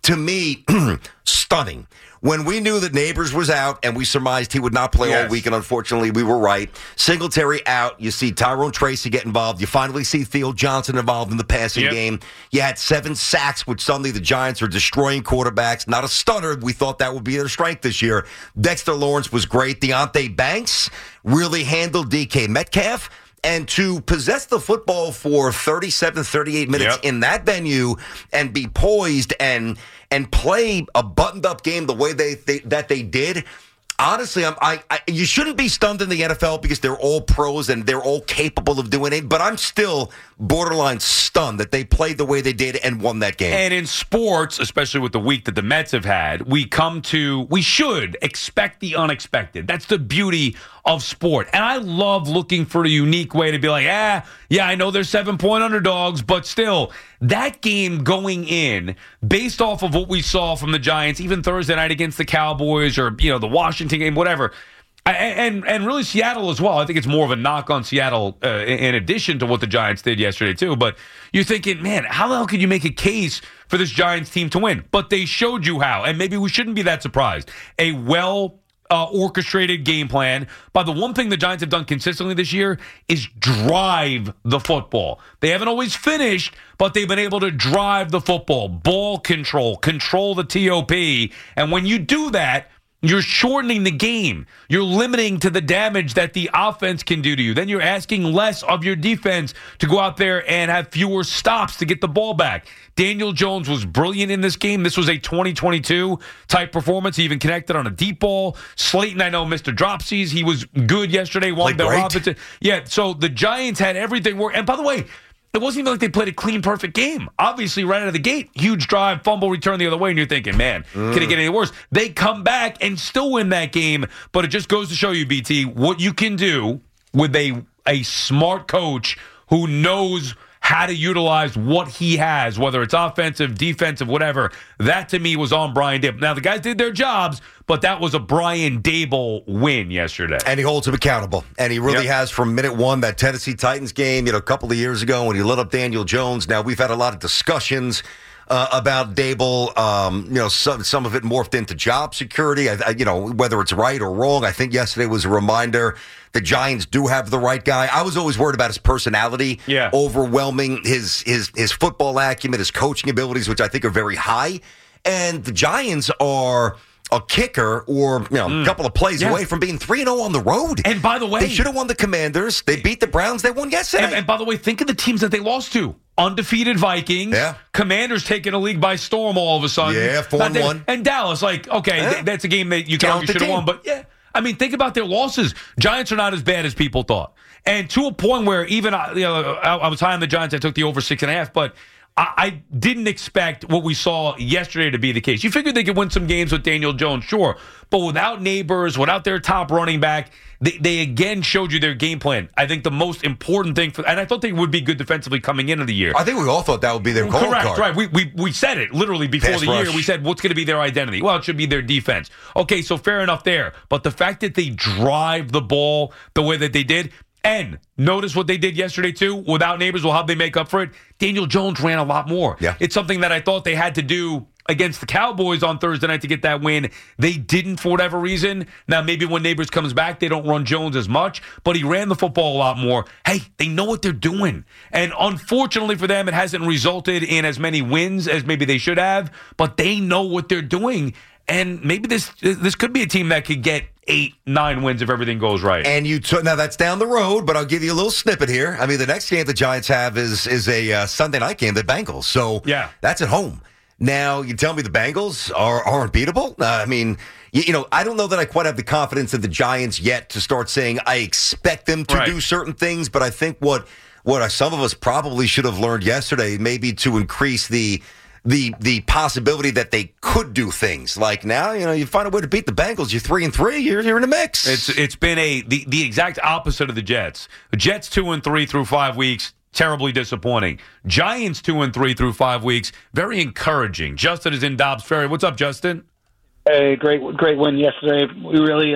to me, stunning. When we knew that Neighbors was out and we surmised he would not play all week, and unfortunately we were right. Singletary out. You see Tyrone Tracy get involved. You finally see Theo Johnson involved in the passing game. You had 7 sacks, which suddenly the Giants are destroying quarterbacks. Not a stunner. We thought that would be their strength this year. Dexter Lawrence was great. Deontay Banks really handled DK Metcalf. And to possess the football for 37, 38 minutes in that venue and be poised and play a buttoned-up game the way that they did, honestly, you shouldn't be stunned in the NFL because they're all pros and they're all capable of doing it, but I'm still borderline stunned that they played the way they did and won that game. And in sports, especially with the week that the Mets have had, we should expect the unexpected. That's the beauty of sport. And I love looking for a unique way to be like, I know they're 7-point underdogs, but still, that game going in, based off of what we saw from the Giants, even Thursday night against the Cowboys or, the Washington game, whatever, and really Seattle as well. I think it's more of a knock on Seattle in addition to what the Giants did yesterday too. But you're thinking, man, how the hell could you make a case for this Giants team to win? But they showed you how, and maybe we shouldn't be that surprised. A orchestrated game plan. But the one thing the Giants have done consistently this year is drive the football. They haven't always finished, but they've been able to drive the football, ball control the TOP. And when you do that, you're shortening the game. You're limiting to the damage that the offense can do to you. Then you're asking less of your defense to go out there and have fewer stops to get the ball back. Daniel Jones was brilliant in this game. This was a 2022 type performance. He even connected on a deep ball. Slayton, I know, missed dropsies. He was good yesterday. Robinson. Yeah, so the Giants had everything work. And by the way, it wasn't even like they played a clean, perfect game. Obviously, right out of the gate, huge drive, fumble, return the other way, and you're thinking, man, can it get any worse? They come back and still win that game, but it just goes to show you, BT, what you can do with a smart coach who knows how to utilize what he has, whether it's offensive, defensive, whatever. That, to me, was on Brian Daboll. Now, the guys did their jobs, but that was a Brian Daboll win yesterday. And he holds him accountable. And he really has from minute one, that Tennessee Titans game, a couple of years ago when he lit up Daniel Jones. Now, we've had a lot of discussions about Daboll. Some of it morphed into job security, whether it's right or wrong. I think yesterday was a reminder the Giants do have the right guy. I was always worried about his personality overwhelming his football acumen, his coaching abilities, which I think are very high. And the Giants are a kicker or a couple of plays away from being 3-0 on the road. And by the way, they should have won the Commanders. They beat the Browns. They won yesterday. And by the way, think of the teams that they lost to. Undefeated Vikings. Commanders taking a league by storm all of a sudden. 4-1. And Dallas, that's a game that you should have won. But think about their losses. Giants are not as bad as people thought. And to a point where even I was high on the Giants. I took the over 6.5, but I didn't expect what we saw yesterday to be the case. You figured they could win some games with Daniel Jones, sure. But without Neighbors, without their top running back, they again showed you their game plan. I think the most important thing and I thought they would be good defensively coming into the year. I think we all thought that would be their calling card. Right. We said it literally before Pass the rush. Year. We said, what's going to be their identity? Well, it should be their defense. Okay, so fair enough there. But the fact that they drive the ball the way that they did, and notice what they did yesterday, too, without Neighbors. Well, how'd they make up for it? Daniel Jones ran a lot more. Yeah. It's something that I thought they had to do against the Cowboys on Thursday night to get that win. They didn't for whatever reason. Now, maybe when Neighbors comes back, they don't run Jones as much, but he ran the football a lot more. Hey, they know what they're doing. And unfortunately for them, it hasn't resulted in as many wins as maybe they should have, but they know what they're doing. And maybe this could be a team that could get 8-9 wins if everything goes right. And now that's down the road, but I'll give you a little snippet here. I mean, the next game the Giants have is a Sunday night game, the Bengals. So that's at home. Now, you tell me the Bengals are unbeatable? I don't know that I quite have the confidence in the Giants yet to start saying I expect them to do certain things, but I think what some of us probably should have learned yesterday, maybe to increase the possibility that they could do things. Like now, you find a way to beat the Bengals. You're 3-3. You're in the mix. It's been the exact opposite of the Jets. The Jets 2-3 through 5 weeks. Terribly disappointing. Giants 2-3 through 5 weeks. Very encouraging. Justin is in Dobbs Ferry. What's up, Justin? Hey, great win yesterday. We really,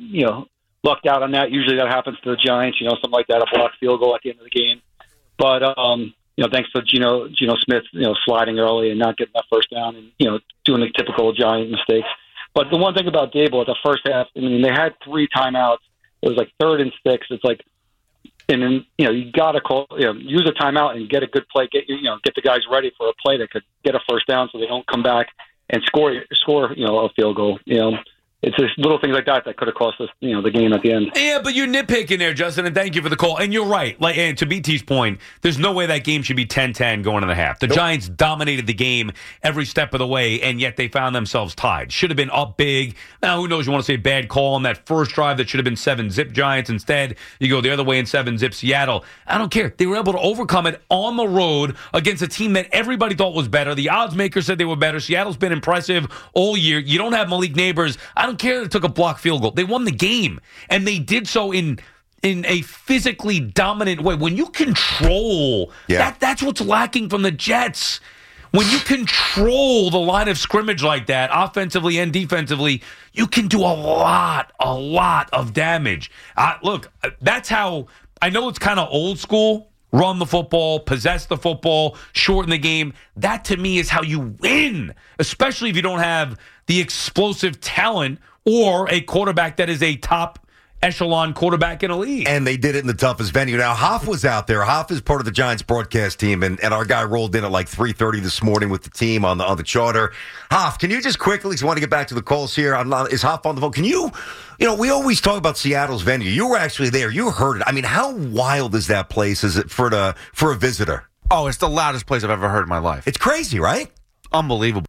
lucked out on that. Usually that happens to the Giants. Something like that, a blocked field goal at the end of the game. But thanks to Geno Smith, sliding early and not getting that first down and, doing the typical Giant mistakes. But the one thing about Dable at the first half, I mean, they had 3 timeouts. It was like 3rd and 6. It's like, and then, you got to call, use a timeout and get a good play, get the guys ready for a play that could get a first down so they don't come back and score, a field goal. It's just little things like that could have cost us, the game at the end. Yeah, but you're nitpicking there, Justin, and thank you for the call. And you're right. And to BT's point, there's no way that game should be 10-10 going into the half. The Giants dominated the game every step of the way, and yet they found themselves tied. Should have been up big. Now, who knows? You want to say bad call on that first drive that should have been 7-zip Giants. Instead, you go the other way and 7-zip Seattle. I don't care. They were able to overcome it on the road against a team that everybody thought was better. The odds makers said they were better. Seattle's been impressive all year. You don't have Malik Neighbors. I don't care that it took a block field goal. They won the game, and they did so in a physically dominant way. When you control, that's what's lacking from the Jets. When you control the line of scrimmage like that, offensively and defensively, you can do a lot of damage. Look, that's how, I know it's kind of old school, run the football, possess the football, shorten the game. That, to me, is how you win, especially if you don't have the explosive talent or a quarterback that is a top echelon quarterback in a league. And they did it in the toughest venue. Now, Hoff was out there. Hoff is part of the Giants broadcast team, and our guy rolled in at like 3:30 this morning with the team on the charter. Hoff, can you just quickly, because I want to get back to the calls here. Is Hoff on the phone? Can you, we always talk about Seattle's venue. You were actually there. You heard it. I mean, how wild is that place? Is it for a visitor? Oh, it's the loudest place I've ever heard in my life. It's crazy, right? Unbelievable.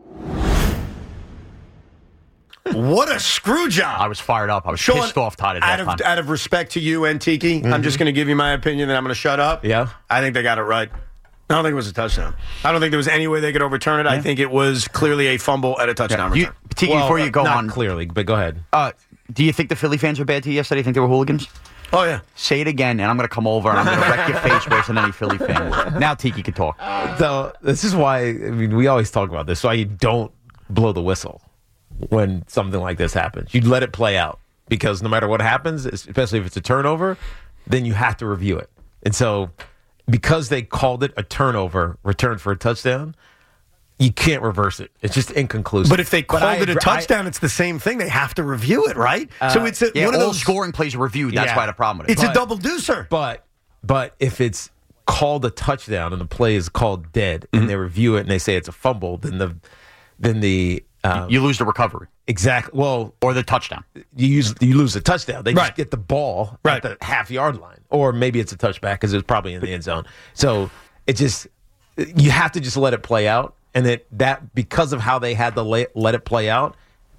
What a screw job. I was fired up. I was Sean, pissed off, Todd, at that time. Out of respect to you and Tiki, I'm just going to give you my opinion, then I'm going to shut up. Yeah. I think they got it right. I don't think it was a touchdown. I don't think there was any way they could overturn it. Yeah. I think it was clearly a fumble at a touchdown return. Tiki, before you go not on. Not clearly, but go ahead. Do you think the Philly fans were bad to you yesterday? You think they were hooligans? Oh, yeah. Say it again, and I'm going to come over, and I'm going to wreck your face worse than any Philly fan. Now Tiki can talk. So this is why, we always talk about this, why you don't blow the whistle when something like this happens. You let it play out, because no matter what happens, especially if it's a turnover, then you have to review it. And so because they called it a turnover return for a touchdown, you can't reverse it. It's just inconclusive. But if they called it a touchdown, it's the same thing. They have to review it, right? So it's one of those scoring plays are reviewed. That's why the problem with it. It's a double deucer. But if it's called a touchdown and the play is called dead, and they review it and they say it's a fumble, then the you lose the recovery. Exactly. Well, or the touchdown. You lose the touchdown. They just get the ball at the half-yard line. Or maybe it's a touchback because it was probably in the end zone. So you have to just let it play out. And that because of how they had to let it play out,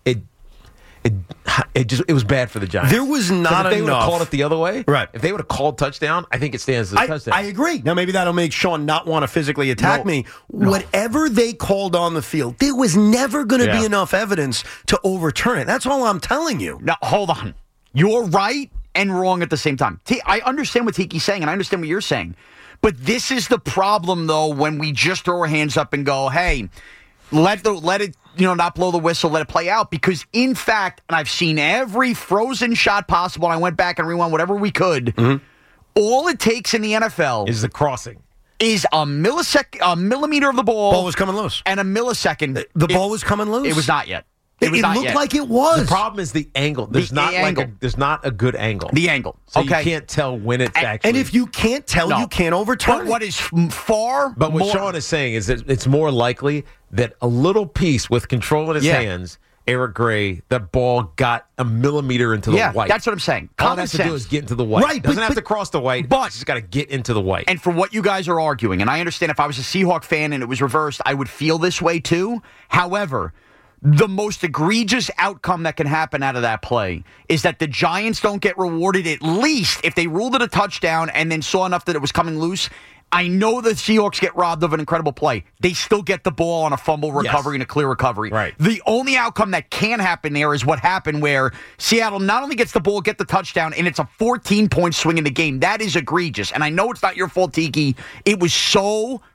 it was bad for the Giants. There was not enough. If they would have called it the other way, right? If they would have called touchdown, I think it stands as a touchdown. I agree. Now maybe that'll make Sean not want to physically attack me. Whatever they called on the field, there was never going to be enough evidence to overturn it. That's all I'm telling you. Now hold on, you're right and wrong at the same time. I understand what Tiki's saying, and I understand what you're saying, but this is the problem though when we just throw our hands up and go, "Hey, let it." Not blow the whistle, let it play out. Because, in fact, and I've seen every frozen shot possible, and I went back and rewound whatever we could, all it takes in the NFL is the crossing. Is a millimeter of the ball. Ball was coming loose. And a millisecond. The ball was coming loose? It was not yet. It looked like it was. The problem is the angle. There's not a good angle. The angle. So you can't tell when it's actually. And if you can't tell, you can't overturn it. What is far But what Sean is saying is that it's more likely that a little piece with control in his hands, Eric Gray, that ball got a millimeter into the white. That's what I'm saying. All it has to do is get into the white. Right, doesn't have to cross the white. But it's just got to get into the white. And for what you guys are arguing, and I understand if I was a Seahawk fan and it was reversed, I would feel this way too. However, the most egregious outcome that can happen out of that play is that the Giants don't get rewarded, at least if they ruled it a touchdown and then saw enough that it was coming loose. I know the Seahawks get robbed of an incredible play. They still get the ball on a fumble recovery and a clear recovery. Right. The only outcome that can happen there is what happened where Seattle not only gets the ball, get the touchdown, and it's a 14-point swing in the game. That is egregious. And I know it's not your fault, Tiki. It was so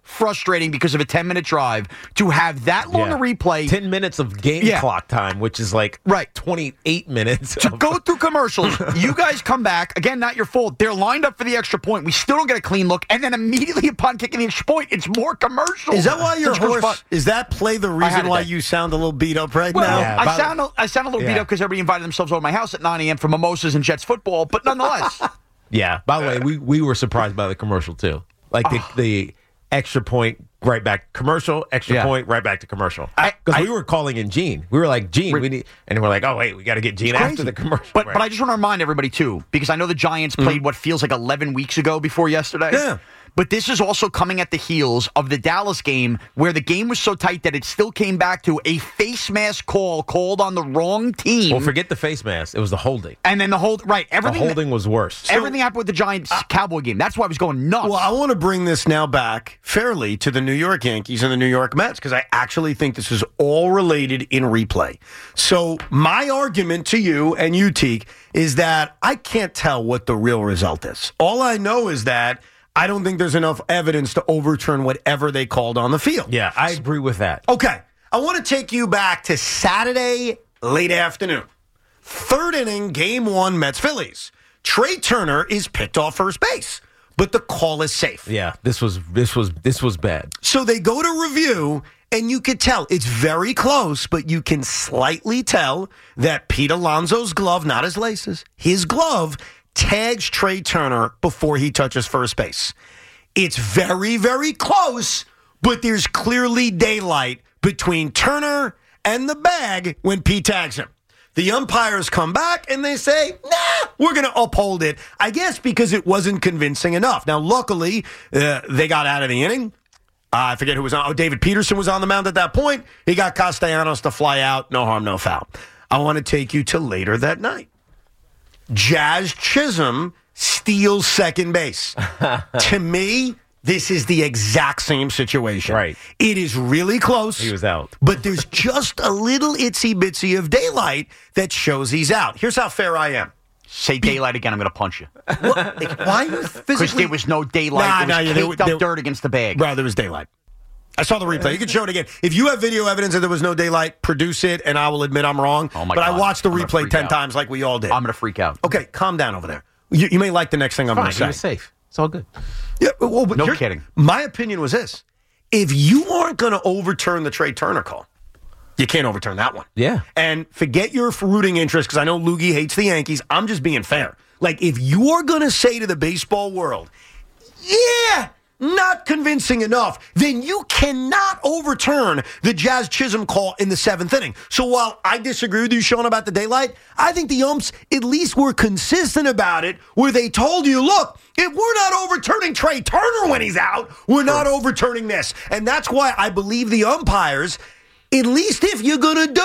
frustrating because of a 10-minute drive to have that long a replay. 10 minutes of game clock time, which is like 28 minutes. To go through commercials, you guys come back. Again, not your fault. They're lined up for the extra point. We still don't get a clean look. And then immediately upon kicking the extra point, it's more commercials. Is that why your horse, is that play the reason why you sound a little beat up right now? Yeah, I sound a little beat up because everybody invited themselves over to my house at 9 a.m. for mimosas and Jets football, but nonetheless. Yeah. By the way, we were surprised by the commercial, too. Like the extra point, right back commercial, extra point, right back to commercial. Because we were calling in Gene. We were like, Gene, we need, and we're like, oh, wait, we got to get Gene after the commercial. But I just want to remind everybody, too, because I know the Giants played what feels like 11 weeks ago before yesterday. Yeah. But this is also coming at the heels of the Dallas game where the game was so tight that it still came back to a face mask call called on the wrong team. Well, forget the face mask. It was the holding. And then the holding was worse. Everything happened with the Giants-Cowboy game. That's why I was going nuts. Well, I want to bring this now back fairly to the New York Yankees and the New York Mets because I actually think this is all related in replay. So my argument to you and you, Teak, is that I can't tell what the real result is. All I know is that I don't think there's enough evidence to overturn whatever they called on the field. Yeah, I agree with that. Okay. I want to take you back to Saturday, late afternoon. Third inning, game 1, Mets-Phillies. Trey Turner is picked off first base, but the call is safe. Yeah, this was bad. So they go to review, and you could tell it's very close, but you can slightly tell that Pete Alonso's glove, not his laces, his glove tags Trey Turner before he touches first base. It's very, very close, but there's clearly daylight between Turner and the bag when Pete tags him. The umpires come back and they say, nah, we're going to uphold it, I guess because it wasn't convincing enough. Now, luckily, they got out of the inning. I forget who was on. Oh, David Peterson was on the mound at that point. He got Castellanos to fly out. No harm, no foul. I want to take you to later that night. Jazz Chisholm steals second base. To me, this is the exact same situation. Right. It is really close. He was out. But there's just a little itsy-bitsy of daylight that shows he's out. Here's how fair I am. Say daylight again, I'm going to punch you. What? Like, why are you physically... Because there was no daylight. There was caked up dirt against the bag. Bro, there was daylight. I saw the replay. You can show it again. If you have video evidence that there was no daylight, produce it, and I will admit I'm wrong. Oh my but God. I watched the replay 10 times like we all did. I'm going to freak out. Okay, calm down over there. You may like the next thing I'm going to say. He was safe. It's all good. Yeah, well, but no kidding. My opinion was this. If you aren't going to overturn the Trey Turner call, you can't overturn that one. Yeah. And forget your rooting interest, because I know Loogie hates the Yankees. I'm just being fair. Like, if you are going to say to the baseball world, yeah, not convincing enough, then you cannot overturn the Jazz Chisholm call in the 7th inning. So while I disagree with you, Sean, about the daylight, I think the umps at least were consistent about it, where they told you, look, if we're not overturning Trey Turner when he's out, we're not overturning this. And that's why I believe the umpires, at least if you're going to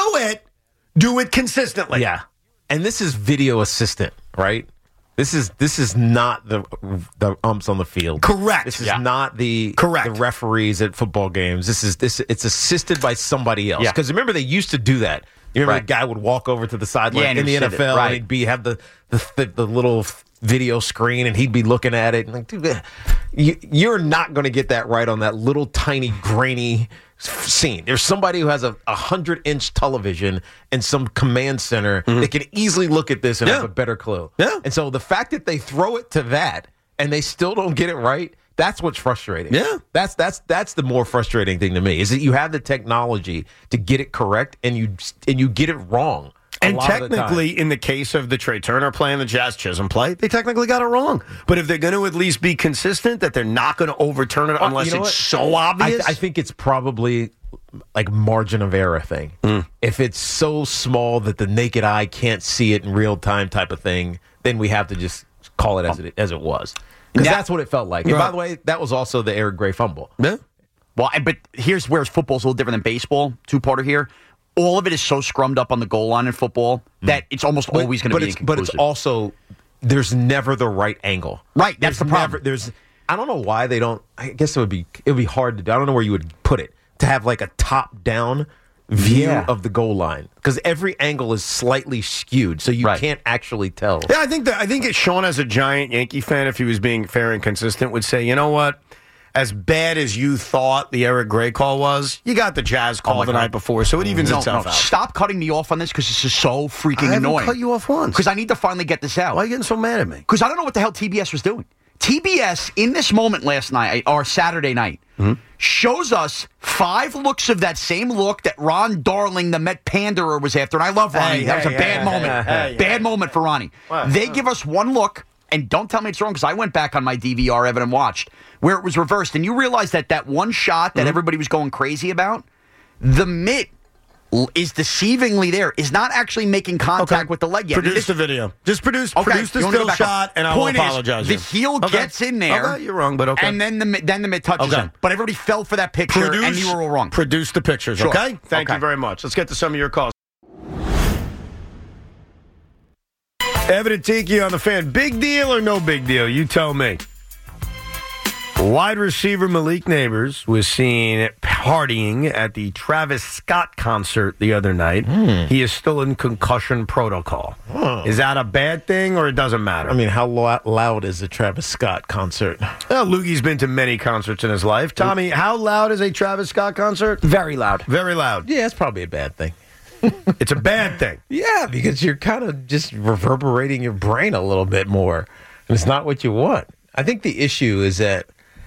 do it consistently. Yeah. And this is video assistant, right? This is not the umps on the field. Correct. This is not the referees at football games. It's assisted by somebody else. Because remember, they used to do that. You remember the guy would walk over to the sideline in the NFL and he'd have the little video screen and he'd be looking at it. And like, dude, you're not going to get that right on that little tiny grainy scene. There's somebody who has a 100-inch television and some command center that can easily look at this and have a better clue. Yeah. And so the fact that they throw it to that and they still don't get it right, that's what's frustrating. Yeah. That's the more frustrating thing to me, is that you have the technology to get it correct and you get it wrong. And technically, in the case of the Trey Turner play and the Jazz Chisholm play, they technically got it wrong. But if they're going to at least be consistent, that they're not going to overturn it unless it's so obvious. I think it's probably like margin of error thing. If it's so small that the naked eye can't see it in real time type of thing, then we have to just call it as it was. Because that's what it felt like. And by the way, that was also the Eric Gray fumble. Yeah. Well, but here's where football's a little different than baseball. Two-parter here. All of it is so scrummed up on the goal line in football that it's almost always going to be inconclusive. But it's also, there's never the right angle. Right, that's the problem. I don't know why they don't. I guess it would be hard to do. I don't know where you would put it, to have like a top-down view of the goal line, because every angle is slightly skewed, so you can't actually tell. Yeah, I think Sean, as a giant Yankee fan, if he was being fair and consistent, would say, you know what? as bad as you thought the Eric Gray call was, you got the Jazz call the night before, so it evens itself out. Stop cutting me off on this because this is so freaking annoying. I haven't cut you off once. Because I need to finally get this out. Why are you getting so mad at me? Because I don't know what the hell TBS was doing. TBS, in this moment last night, or Saturday night, shows us 5 looks of that same look that Ron Darling, the Met panderer, was after. And I love Ronnie. That was a bad moment. Bad moment for Ronnie. They give us one look, and don't tell me it's wrong, because I went back on my DVR, Evan, and watched, where it was reversed. And you realize that one shot that everybody was going crazy about, the mitt is deceivingly there, is not actually making contact with the leg yet. Produce the video. Just produce the still shot, and I will apologize. The heel gets in there. Okay, you're wrong, but okay. And then the mitt touches him. But everybody fell for that picture, and you were all wrong. Produce the pictures, okay? Thank you very much. Let's get to some of your calls. Evan and Tiki on the Fan. Big deal or no big deal? You tell me. Wide receiver Malik Neighbors was seen partying at the Travis Scott concert the other night. He is still in concussion protocol. Is that a bad thing or it doesn't matter? I mean, how loud is a Travis Scott concert? Well, Loogie's been to many concerts in his life. Tommy, how loud is a Travis Scott concert? Very loud. Very loud. Yeah, it's probably a bad thing. It's a bad thing. Yeah, because you're kind of just reverberating your brain a little bit more. And it's not what you want. I think the issue is that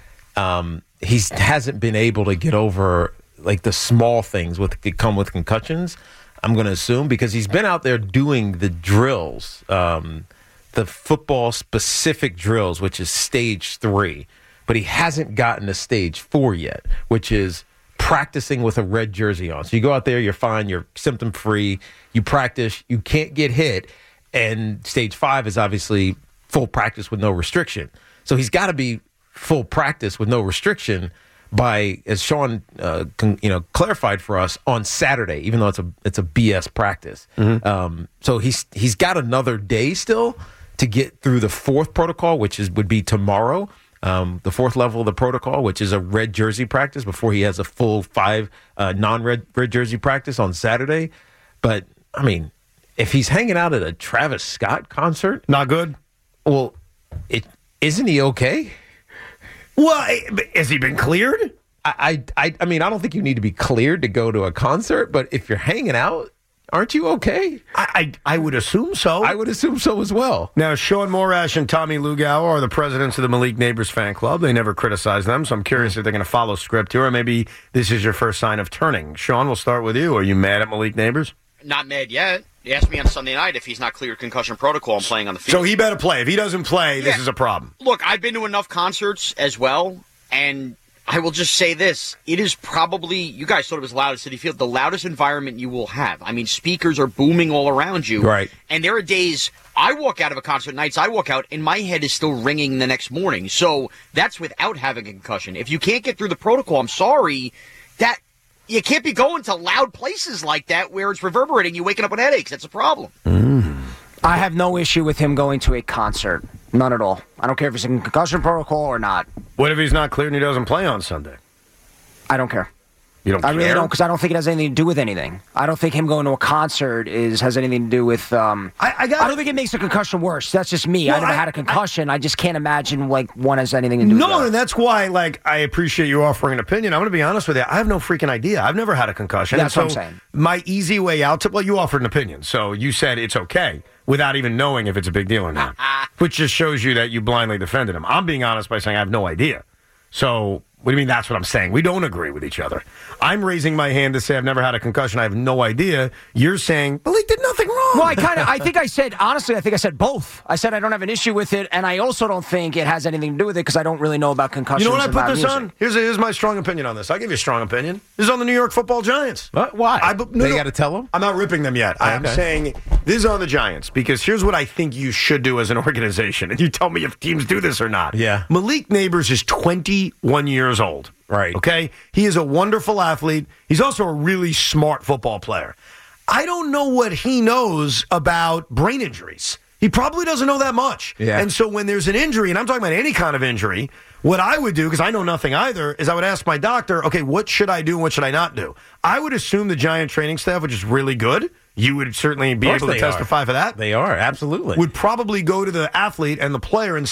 he hasn't been able to get over like the small things that come with concussions, I'm going to assume, because he's been out there doing the drills, the football-specific drills, which is stage 3. But he hasn't gotten to stage 4 yet, which is practicing with a red jersey on. So you go out there, you're fine, you're symptom-free, you practice, you can't get hit, and stage 5 is obviously full practice with no restriction. So he's got to be full practice with no restriction by, as Sean clarified for us, on Saturday, even though it's a BS practice. So he's got another day still to get through the 4th protocol, which would be tomorrow. The 4th level of the protocol, which is a red jersey practice, before he has a full 5 non-red jersey practice on Saturday. But I mean, if he's hanging out at a Travis Scott concert, not good. Well, isn't he okay? Well, has he been cleared? I mean, I don't think you need to be cleared to go to a concert, but if you're hanging out, aren't you okay? I would assume so. I would assume so as well. Now, Sean Morash and Tommy Lugauer are the presidents of the Malik Neighbors fan club. They never criticize them, so I'm curious if they're going to follow script here, or maybe this is your first sign of turning. Sean, we'll start with you. Are you mad at Malik Neighbors? Not mad yet. He asked me on Sunday night if he's not cleared concussion protocol and playing on the field. So he better play. If he doesn't play, this is a problem. Look, I've been to enough concerts as well, and I will just say this. It is probably, you guys thought it was loud at Citi Field, the loudest environment you will have. I mean, speakers are booming all around you. Right. And there are days, I walk out of a concert, nights I walk out, and my head is still ringing the next morning. So that's without having a concussion. If you can't get through the protocol, I'm sorry, that you can't be going to loud places like that where it's reverberating, you waking up with headaches. That's a problem. I have no issue with him going to a concert. None at all. I don't care if he's in concussion protocol or not. What if he's not cleared and he doesn't play on Sunday? I don't care. You don't care? I really don't, because I don't think it has anything to do with anything. I don't think him going to a concert has anything to do with... I don't think it makes a concussion worse. That's just me. Well, I never had a concussion. I just can't imagine one has anything to do with that. No, and that's why I appreciate you offering an opinion. I'm going to be honest with you. I have no freaking idea. I've never had a concussion. That's what I'm saying. My easy way out well, you offered an opinion, so you said it's okay without even knowing if it's a big deal or not, which just shows you that you blindly defended him. I'm being honest by saying I have no idea. So... What do you mean that's what I'm saying? We don't agree with each other. I'm raising my hand to say I've never had a concussion. I have no idea. You're saying, Malik did nothing wrong. Well, I think I said both. I said I don't have an issue with it, and I also don't think it has anything to do with it because I don't really know about concussions. You know what I put this music. on? Here's my strong opinion on this. I'll give you a strong opinion. This is on the New York Football Giants. Why? They got to tell them? I'm not ripping them yet. I'm saying this is on the Giants because here's what I think you should do as an organization, and you tell me if teams do this or not. Yeah. Malik Neighbors is 21 years old. Right. Okay? He is a wonderful athlete. He's also a really smart football player. I don't know what he knows about brain injuries. He probably doesn't know that much. Yeah. And so when there's an injury, and I'm talking about any kind of injury, what I would do, because I know nothing either, is I would ask my doctor, okay, what should I do and what should I not do? I would assume the Giant training staff, which is really good, you would certainly be able to testify for that. They are, absolutely. Would probably go to the athlete and the player and say,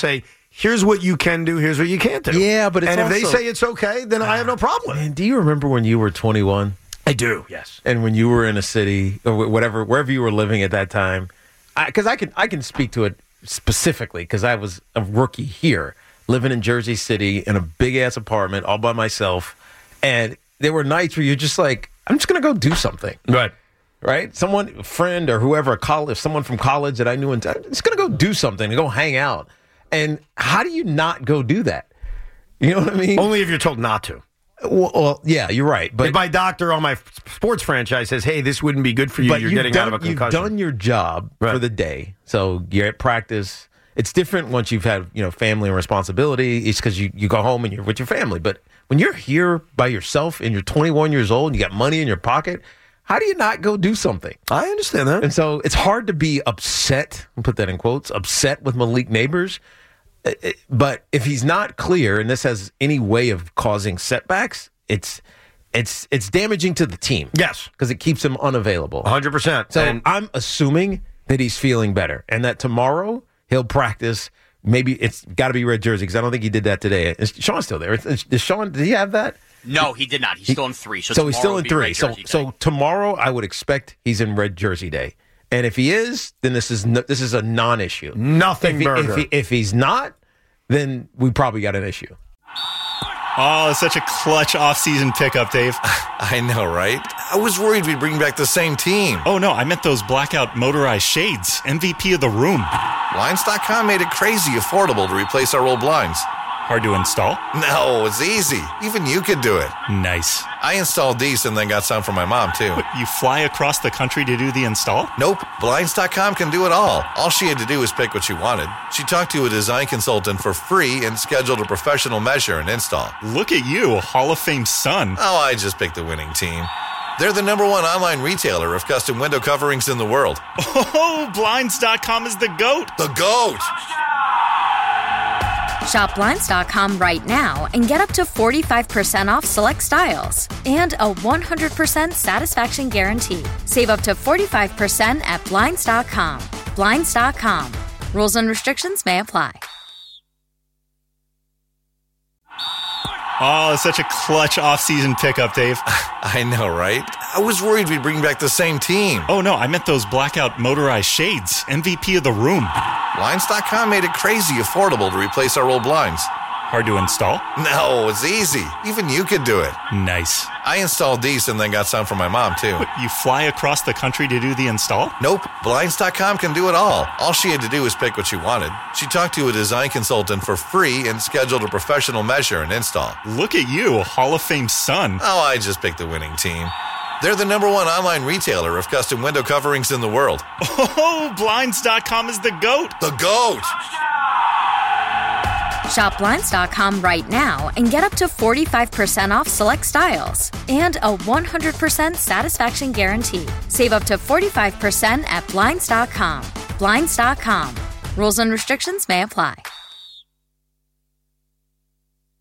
here's what you can do, here's what you can't do. Yeah, but if they say it's okay, then I have no problem. Man, do you remember when you were 21? I do, yes. And when you were in a city or whatever, wherever you were living at that time, because I can speak to it specifically because I was a rookie here, living in Jersey City in a big ass apartment all by myself, and there were nights where you're just like, I'm just gonna go do something, right? Someone, a friend or whoever, someone from college that I knew, I'm just gonna go do something and go hang out. And how do you not go do that? You know what I mean? Only if you're told not to. Well, yeah, you're right. But if my doctor on my sports franchise says, "Hey, this wouldn't be good for you," you're getting out of a concussion. You've done your job for the day, so you're at practice. It's different once you've had family and responsibility. It's because you go home and you're with your family. But when you're here by yourself and you're 21 years old and you got money in your pocket, how do you not go do something? I understand that. And so it's hard to be upset. I'll put that in quotes. Upset with Malik Neighbors. But if he's not clear, and this has any way of causing setbacks, it's damaging to the team. Yes, because it keeps him unavailable. 100%. So I'm assuming that he's feeling better, and that tomorrow he'll practice. Maybe it's got to be red jersey because I don't think he did that today. Is Sean still there? Is Sean? Did he have that? No, he did not. He's still in 3. So he's still in 3. So tomorrow I would expect he's in red jersey day. And if he is, then this is a non-issue. Nothing burger. If he's not, then we probably got an issue. Oh, such a clutch off-season pickup, Dave. I know, right? I was worried we'd bring back the same team. Oh, no, I meant those blackout motorized shades. MVP of the room. Blinds.com made it crazy affordable to replace our old blinds. Hard to install? No, it's easy. Even you could do it. Nice. I installed these and then got some for my mom, too. What, you fly across the country to do the install? Nope. Blinds.com can do it all. All she had to do was pick what she wanted. She talked to a design consultant for free and scheduled a professional measure and install. Look at you, Hall of Fame son. Oh, I just picked the winning team. They're the #1 online retailer of custom window coverings in the world. Oh, Blinds.com is the GOAT. The GOAT! Shop Blinds.com right now and get up to 45% off select styles and a 100% satisfaction guarantee. Save up to 45% at Blinds.com. Blinds.com. Rules and restrictions may apply. Oh, such a clutch off-season pickup, Dave. I know, right? I was worried we'd bring back the same team. Oh, no, I meant those blackout motorized shades. MVP of the room. Blinds.com made it crazy affordable to replace our old blinds. Hard to install? No, it's easy. Even you could do it. Nice. I installed these and then got some for my mom, too. What, you fly across the country to do the install? Nope. Blinds.com can do it all. All she had to do was pick what she wanted. She talked to a design consultant for free and scheduled a professional measure and install. Look at you, Hall of Fame son. Oh, I just picked the winning team. They're the #1 online retailer of custom window coverings in the world. Oh, Blinds.com is the GOAT. The GOAT! Shop Blinds.com right now and get up to 45% off select styles and a 100% satisfaction guarantee. Save up to 45% at Blinds.com. Blinds.com. Rules and restrictions may apply.